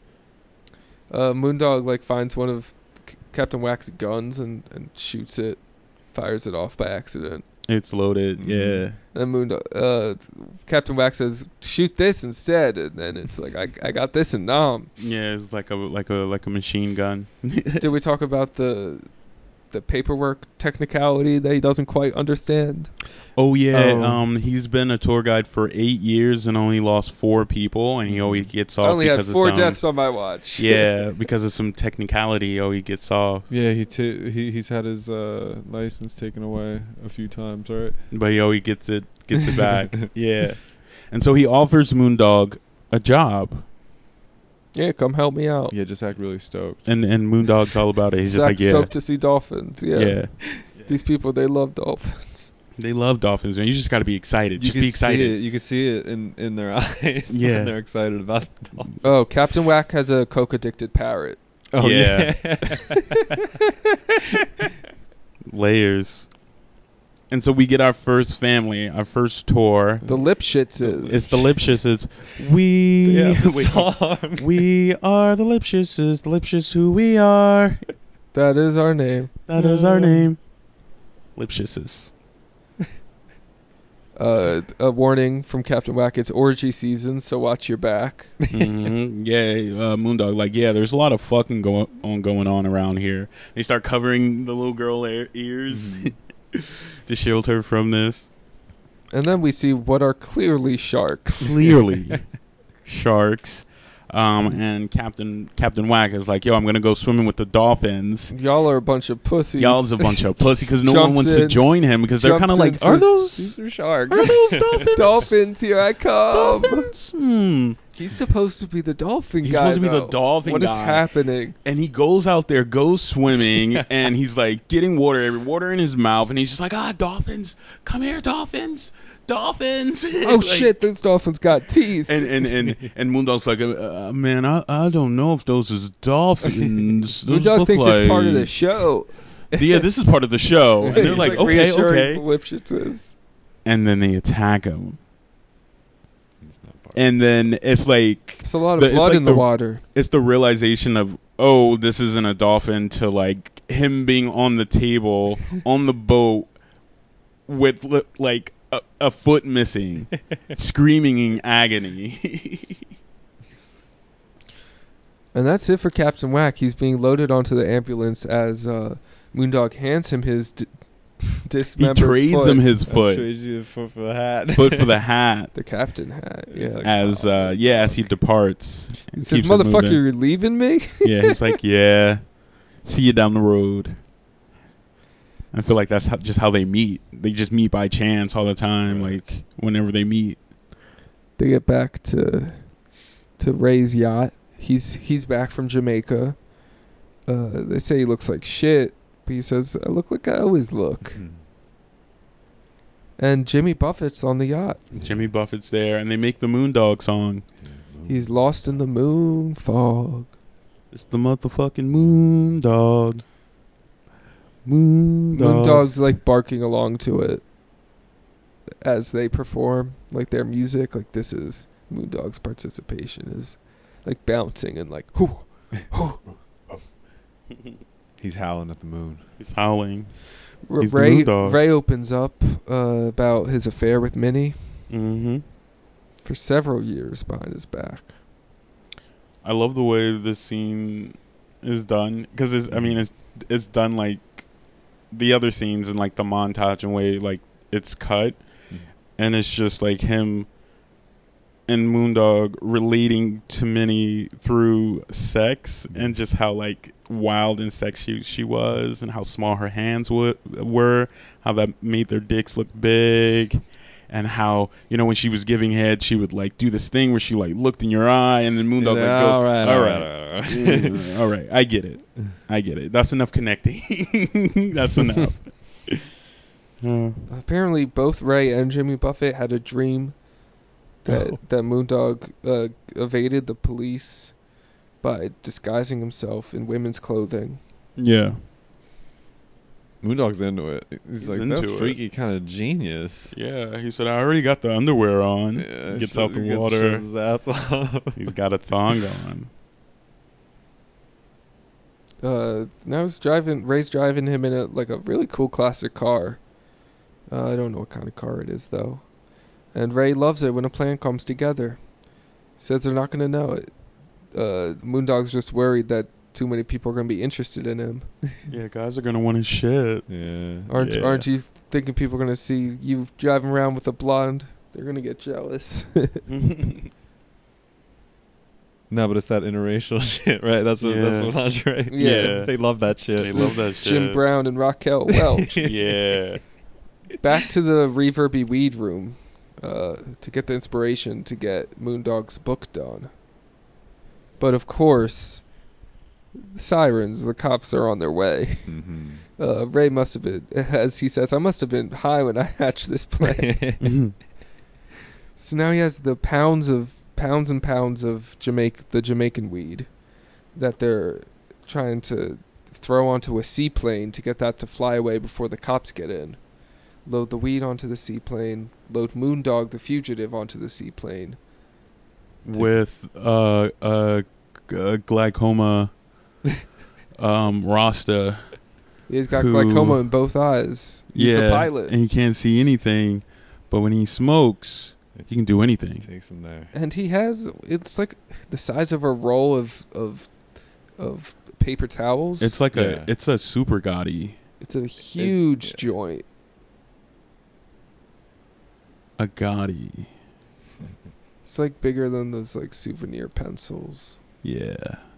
Uh, Moondog like finds one of C- Captain Whack's guns and and shoots it, fires it off by accident. It's loaded. Mhm. Yeah. And Moondog, uh, Captain Whack says, "Shoot this instead," and then it's like, "I I got this in Nam." Yeah, it's like a like a like a machine gun. Did we talk about the the paperwork technicality that he doesn't quite understand? Oh yeah, Oh. um, he's been a tour guide for eight years and only lost four people, and he always gets I off only had because four of some, deaths on my watch. Yeah, because of some technicality. Oh, he gets off, Yeah, he t- he he's had his uh, license taken away a few times, right? but he always gets it gets it back. Yeah, and so he offers Moondog a job, Yeah, come help me out. Yeah, just act really stoked. and and Moondog's all about it. He's just Zach like, yeah, stoked to see dolphins. Yeah. yeah. These people, they love dolphins. They love dolphins, and you just got to be excited. You Just can be see it. excited. You can see it in, in their eyes. Yeah. when they're excited about the dolphin. Oh, Captain Whack has a coke addicted parrot. Oh Yeah. Layers. And so we get our first family, our first tour. The Lipschitzes. It's the Lipschitzes. We Yeah, the we, song. we are the Lipschitzes. The Lipschitz who we are. That is our name. That is our name. Lipschitzes. Uh, a warning from Captain Whack. It's orgy season, so watch your back. Mm-hmm. Yeah, uh, Moondog. Like, yeah, there's a lot of fucking going on going on around here. They start covering the little girl ear- ears Mm-hmm. to shield her from this. And then we see what are clearly sharks. Clearly, sharks. Um, and Captain Captain Whack is like, yo, I'm gonna go swimming with the dolphins. Y'all are a bunch of pussies. Y'all's a bunch of pussy because no Jumps one wants in, to join him because they're jumps kind of in, like, says, are those These are sharks. are those dolphins? Dolphins, here I come. Dolphins? Hmm. He's supposed to be the dolphin He's guy. supposed to be the though. dolphin What is guy. happening? And he goes out there, goes swimming, and he's like getting water, every water in his mouth, and he's just like, ah, dolphins, come here, dolphins, dolphins. Oh Like- shit, those dolphins got teeth. And and and and Moondog's like, uh, man, I I don't know if those is dolphins. Those Moondog look thinks like... it's part of the show. Yeah, this is part of the show. And they're He's, like, okay, reassuring okay. the Lipschitzes. And then they attack him. And then it's like It's a lot of the- it's blood like in the, water. It's the realization of, oh, this isn't a dolphin, to like him being on the table on the boat with li- like a, a foot missing, screaming in agony. And that's it for Captain Whack. He's being loaded onto the ambulance as uh, Moondog hands him his d- He dismembered trades foot. him his I foot, trade you the foot for the hat. foot for the hat, The captain hat. Yeah. It's like, as uh, yeah, as he departs. He and said, keeps it motherfucker, moving. you're leaving me? Yeah, he's like, yeah, see you down the road. I feel like that's how, just how they meet. They just meet by chance all the time, like whenever they meet. They get back to to Ray's yacht. He's he's back from Jamaica. Uh, they say he looks like shit, but he says, I look like I always look. Mhm. And Jimmy Buffett's on the yacht. Jimmy Buffett's there, and they make the Moondog song. He's lost in the moon fog. It's the motherfucking Moondog. Moondog. Moondog's like barking along to it as they perform, like their music. Like this is Moondog's participation is like bouncing and like whoo, whoo. He's howling at the moon. He's howling. R- He's the Ray Moondog. Ray opens up uh, about his affair with Minnie Mm-hmm. for several years behind his back. I love the way this scene is done because it's. I mean, it's it's done like the other scenes in like the montage and way like it's cut, Mhm. and it's just like him and Moondog relating to Minnie through sex and just how like wild and sexy she was and how small her hands w- were, how that made their dicks look big, and how, you know, when she was giving head, she would like do this thing where she like looked in your eye, and then Moondog like goes, all right, all all right, right, all right. Mm, all right, I get it, I get it. That's enough connecting. That's enough. Uh, Apparently, both Ray and Jimmy Buffett had a dream that Oh. that Moondog uh, evaded the police by disguising himself in women's clothing. yeah. Moondog's into it. He's, He's like, into that's it. freaky, kind of genius. Yeah, he said, I already got the underwear on. Yeah, Gets so out the he gets- water. shows his ass off. He's got a thong on. Uh, now he's driving. Ray's driving him in a like a really cool classic car. Uh, I don't know what kind of car it is though. And Ray loves it when a plan comes together. Says they're not gonna know it. Uh, Moondog's just worried that too many people are gonna be interested in him. Yeah, guys are going to want his shit. Yeah. Aren't Yeah. Aren't you thinking people are gonna see you driving around with a blonde? They're gonna get jealous. No, but it's that interracial shit, right? That's what Yeah. that's what lingerie. Yeah. They love that shit. They love that shit. Jim Brown and Raquel Welch. Yeah. Back to the reverby weed room uh, to get the inspiration to get Moondog's book done. But of course, the sirens, the cops are on their way. Mm-hmm. Uh, Ray must have been, as he says, I must have been high when I hatched this plan. So now he has the pounds of pounds and pounds of Jamaica, the Jamaican weed, that they're trying to throw onto a seaplane to get that to fly away before the cops get in. load the weed onto the seaplane, load Moondog the fugitive onto the seaplane. With uh, uh, g- glaucoma um, Rasta. He's got who, glaucoma in both eyes. He's yeah, the pilot. and he can't see anything. But when he smokes, he can do anything. Takes him there. And he has, it's like the size of a roll of of of paper towels. It's like Yeah. a, it's a super Gotti. It's a huge yeah. joint. A Gotti. It's like bigger than those like souvenir pencils. Yeah.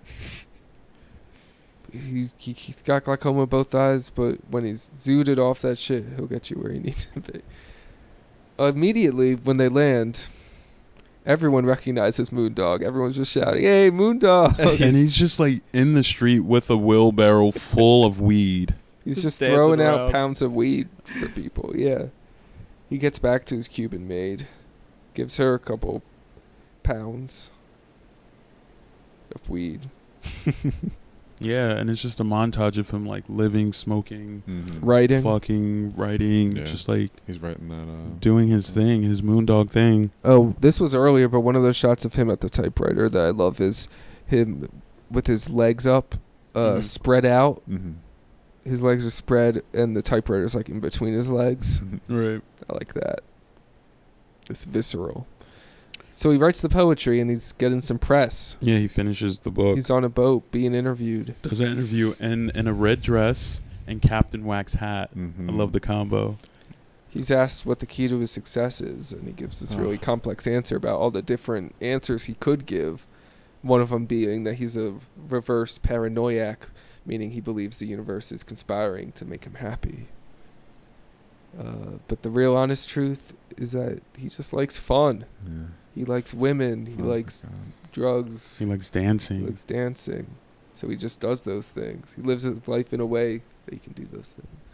He, he he's got glaucoma in both eyes, but when he's zooted off that shit, he'll get you where you need to be. Immediately when they land, everyone recognizes Moondog. Everyone's just shouting, "Hey, Moondog!" And he's just like in the street with a wheelbarrow full of weed. He's Just just dancing throwing out around. pounds of weed for people. Yeah. He gets back to his Cuban maid, gives her a couple pounds of weed. Yeah, and it's just a montage of him like living, smoking, Mm-hmm. Writing. fucking, writing, Yeah. just like He's writing that. Uh, doing his thing, his Moondog thing. Oh, this was earlier, but one of those shots of him at the typewriter that I love is him with his legs up, uh, Mhm. spread out. mm-hmm. His legs are spread, and the typewriter's like in between his legs. Right. I like that. It's visceral. So he writes the poetry, and he's getting some press. Yeah, he finishes the book. He's on a boat being interviewed. Does an interview in, in a red dress and Captain Wax hat. Mm-hmm. I love the combo. He's asked what the key to his success is, and he gives this really Oh. complex answer about all the different answers he could give. One of them being that he's a reverse paranoiac, meaning he believes the universe is conspiring to make him happy. Uh, but the real honest truth is that he just likes fun. Yeah. He likes women. He Fun's likes the god. drugs. He likes He dancing. likes dancing. So he just does those things. He lives his life in a way that he can do those things.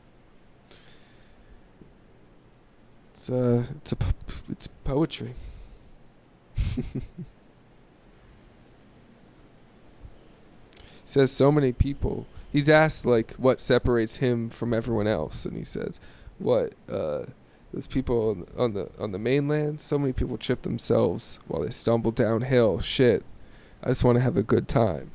It's uh, it's a, po- it's poetry. He says so many people. He's asked like what separates him from everyone else, and he says, "What uh, those people on, on the on the mainland? So many people trip themselves while they stumble downhill. Shit, I just want to have a good time."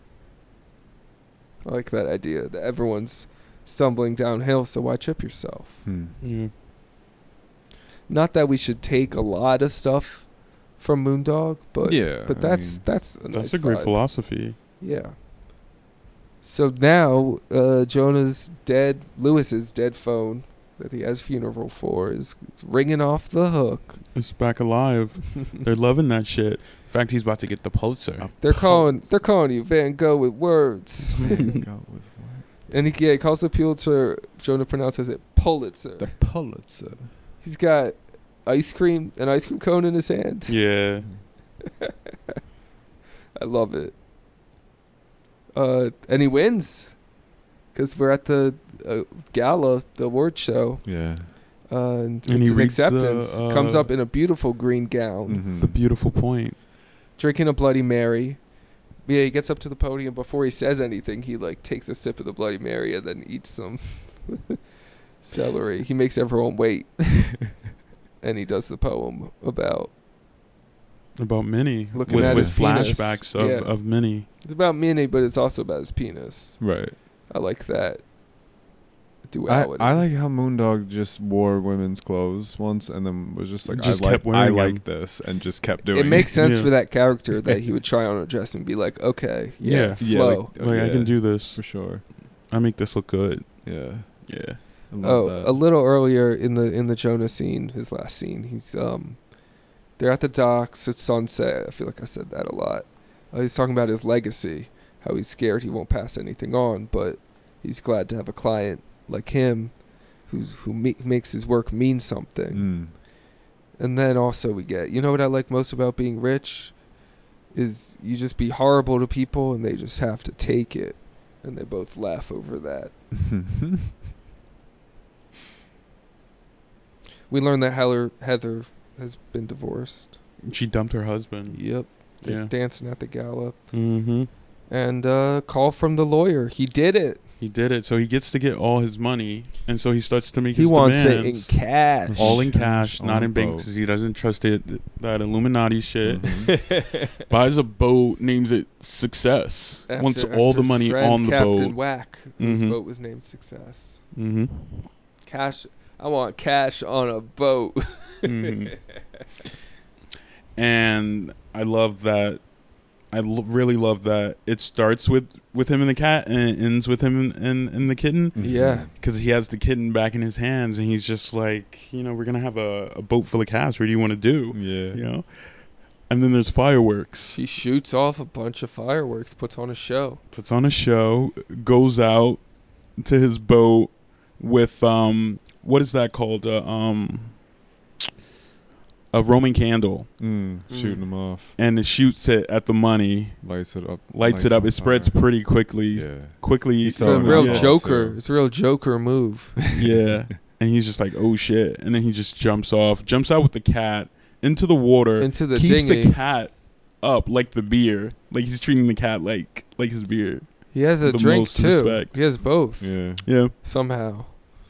I like that idea that everyone's stumbling downhill, so why trip yourself? Hmm. Yeah. Not that we should take a lot of stuff from Moondog, but Yeah, but I that's mean, that's a That's nice a great vibe. philosophy. Yeah. So now uh, Jonah's dead, Lewis's dead phone that he has funeral for is, is ringing off the hook. It's back alive. They're loving that shit. In fact, he's about to get the Pulitzer. They're calling they're calling you Van Gogh with words. Go with what? And he, yeah, he calls the Pulitzer. Jonah pronounces it Pulitzer. The Pulitzer. He's got ice cream, an ice cream cone in his hand. Yeah. I love it. Uh, and he wins because we're at the uh, gala, the award show. Yeah. Uh, and, And it's he an reads the, acceptance. uh, Comes up in a beautiful green gown, Mm-hmm. The beautiful point. drinking a Bloody Mary. Yeah, he gets up to the podium. Before he says anything, he like takes a sip of the Bloody Mary and then eats some celery. He makes everyone wait. And he does the poem about About Minnie. Looking with at with his penis. flashbacks of, Yeah. of Minnie. it's about Minnie, but it's also about his penis. Right. I like that I, duality. I like how Moondog just wore women's clothes once and then was just like, Just I, kept like, I wearing like them. this and just kept doing it makes sense Yeah. for that character that he would try on a dress and be like, okay, yeah, Yeah. Yeah, flow. like- Like, I yeah. can do this. For sure. I make this look good. Yeah. Yeah. I love Oh, that. a little earlier in the in the Jonah scene, his last scene, he's um, they're at the docks. It's sunset. I feel like I said that a lot. Uh, he's talking about his legacy, how he's scared he won't pass anything on, but he's glad to have a client like him, who's who me- makes his work mean something. Mm. And then also we get, you know what I like most about being rich, is you just be horrible to people and they just have to take it, and they both laugh over that. We learned that Heather, Heather has been divorced. She dumped her husband. Yep. They're Yeah. dancing at the gala. Mm-hmm. And uh, call from the lawyer. He did it. He did it, so he gets to get all his money, and so he starts to make He his wants demands. it in cash. All in cash, On not a in banks, boat. because he doesn't trust it. That Illuminati shit. Mhm. Buys a boat, names it Success. After- Wants after all the his money friend, on the Captain boat. Whack, whose Mhm. boat was named Success. Mm-hmm. Cash. I want cash on a boat. hmm And I love that. I l- really love that it starts with, with him and the cat, and it ends with him and, and, and the kitten. Yeah. Because he has the kitten back in his hands, and he's just like, you know, we're gonna have a, a boat full of cash. What do you want to do? Yeah. You know. And then there's fireworks. He shoots off a bunch of fireworks, puts on a show. Puts on a show, goes out to his boat with um, what is that called? Uh, um, a Roman candle, Mm, shooting Mm. them off. and it shoots it at the money. Lights it up. Lights it up. on It spreads fire. pretty quickly. Yeah. Quickly. It's So a real yeah. Joker. too. It's a real Joker move. Yeah. And he's just like, oh shit. And then he just jumps off, jumps out with the cat into the water, Into the keeps dinghy. the cat up like the beer. Like he's treating the cat like like his beer. He has a The drink most too. respect. He has both Yeah. Yeah. somehow.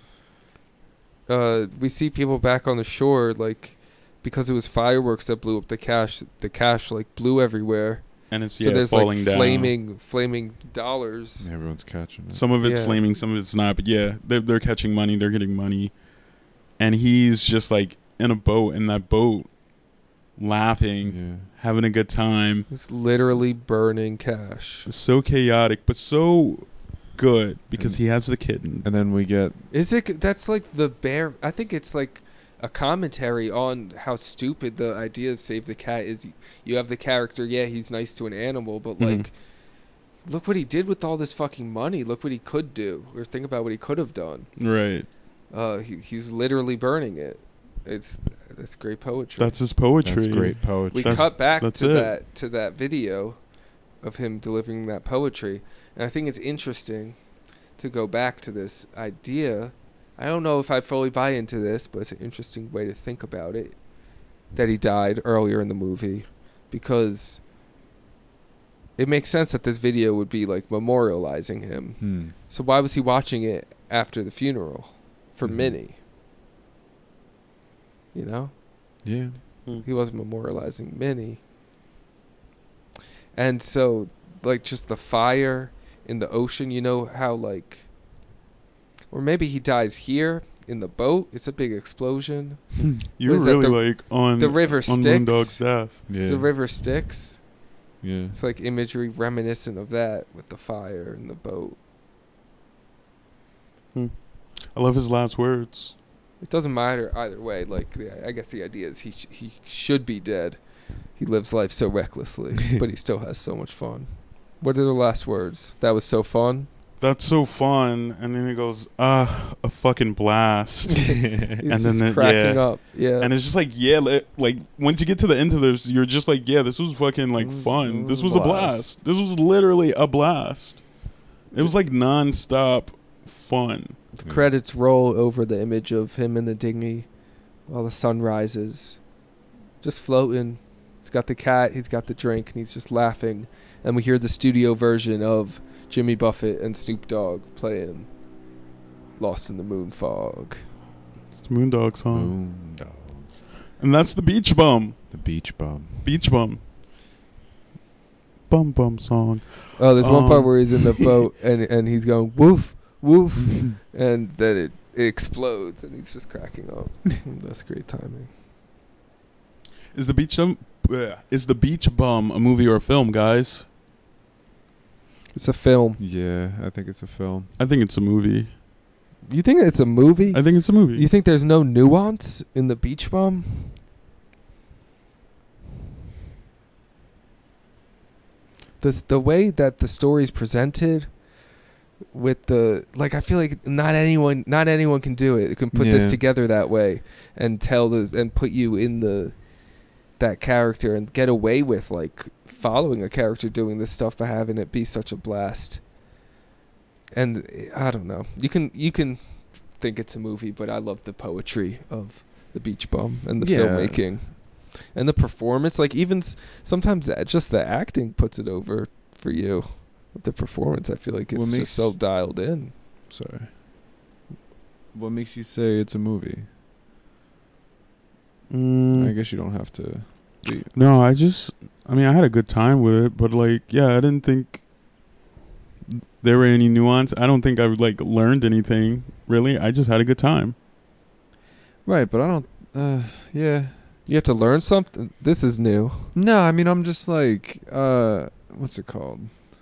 Uh, we see people back on the shore, like, because it was fireworks that blew up the cash. The cash like blew everywhere. And it's So yeah, there's falling like down. flaming, flaming dollars. Everyone's catching it. Some of it's Yeah. flaming, some of it's not. But yeah, they're, they're catching money. They're getting money. And he's just like in a boat, in that boat, laughing, Yeah. having a good time. It's literally burning cash. So chaotic, but so good because And- he has the kitten. And then we get Is it? That's like the bear. I think it's like a commentary on how stupid the idea of Save the Cat is. You have the character, yeah, he's nice to an animal, but Mhm. like, look what he did with all this fucking money. Look what he could do, or think about what he could have done. Right. Uh, he, he's literally burning it. It's that's great poetry. That's his poetry. that's great poetry. we that's- cut back that's to it. that to that video of him delivering that poetry, and I think it's interesting to go back to this idea. I don't know if I fully buy into this, but it's an interesting way to think about it, that he died earlier in the movie, because it makes sense that this video would be like memorializing him. Hmm. So why was he watching it after the funeral for Mhm. Minnie? You know? Yeah. He wasn't memorializing Minnie. And so, like, just the fire in the ocean, you know how, like, or maybe he dies here in the boat. It's a big explosion. You're is that, really the- like on the river on Styx? Moondog's death. Yeah. The river Styx. Yeah. It's like imagery reminiscent of that with the fire and the boat. I love his last words. It doesn't matter either way. Like, the, I guess the idea is he sh- he should be dead. He lives life so recklessly, but he still has so much fun. What are the last words? That was so fun. That's so fun. And then he goes, ah, a fucking blast. He's And just then the- cracking yeah. up. Yeah. And it's just like, yeah, li- like once you get to the end of this, you're just like, yeah, this was fucking like It was- fun. it This was was a a blast. This was literally a blast. It was like nonstop fun. The credits roll over the image of him in the dinghy while the sun rises. Just floating. He's got the cat, he's got the drink, and he's just laughing. And we hear the studio version of Jimmy Buffett and Snoop Dogg playing Lost in the Moon Fog. It's the Moondog song. Boom dog. And that's the Beach Bum. The beach bum. Beach Bum. Bum Bum song. Oh, there's one part Um. where he's in the boat and, and he's going woof, woof, and then it, it explodes and he's just cracking up. That's great timing. Is the Beach Bum bleh, is the Beach Bum a movie or a film, guys? It's a film. Yeah, I think it's a film. I think it's a movie. You think it's a movie? I think it's a movie. You think there's no nuance in the Beach Bum? This the way that the story's presented with the like I feel like not anyone not anyone can do it. It can put Yeah. this together that way and tell the and put you in the that character and get away with like following a character doing this stuff but having it be such a blast. And I don't know. You can you can think it's a movie, but I love the poetry of the Beach Bum and the Yeah. filmmaking and the performance. Like even s- sometimes that- just the acting puts it over for you. of the performance. I feel like it's What just makes- so dialed in. Sorry. What makes you say it's a movie? Mm. I guess you don't have to. Be. No, I just, I mean, I had a good time with it, but like, yeah, I didn't think there were any nuance. I don't think I like learned anything really. I just had a good time. Right, but I don't. Uh, yeah. You have to learn something. This is new. No, I mean, I'm just like, uh, what's it called?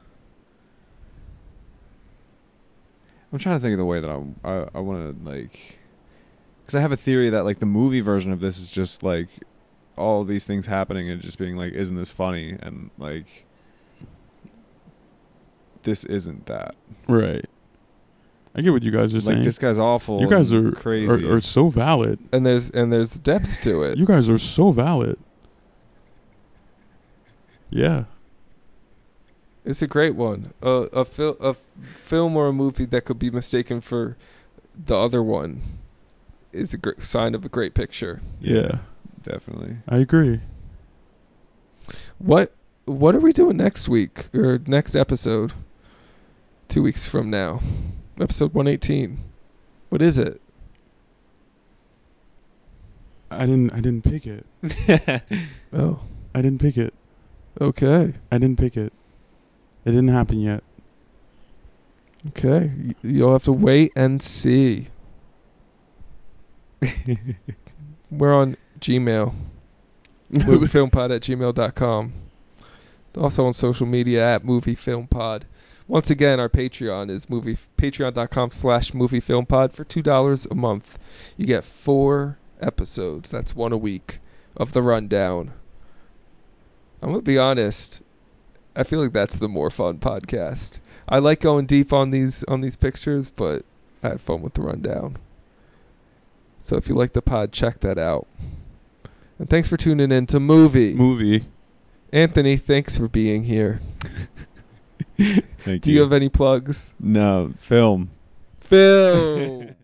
I'm trying to think of the way that I I, I want to like, because I have a theory that like the movie version of this is just like all these things happening and just being like, isn't this funny? And like, this isn't that. Right. I get what you guys are Like saying. this guy's awful. You guys and are crazy. Are, are so valid. And there's and there's depth to it. You guys are so valid. Yeah. It's a great one. Uh, a fil- a f- film or a movie that could be mistaken for the other one is a gr- sign of a great picture. Yeah. Definitely. I agree. What What are we doing next week or next episode? Two weeks from now, episode one eighteen. What is it? I didn't. I didn't pick it. Oh, I didn't pick it. okay, I didn't pick it. It didn't happen yet. okay. Y- You'll have to wait and see. We're on Gmail. moviefilmpod at gmail dot com. Also on social media at moviefilmpod. Once again, our Patreon is movie patreon dot com slash moviefilmpod. For two dollars a month, you get four episodes. That's one a week of the rundown. I'm going to be honest. I feel like that's the more fun podcast. I like going deep on these on these pictures, but I had fun with the rundown. So if you like the pod, check that out. And thanks for tuning in to Movie. Movie. Anthony, thanks for being here. Thank Do you have any plugs? No, film. Phil.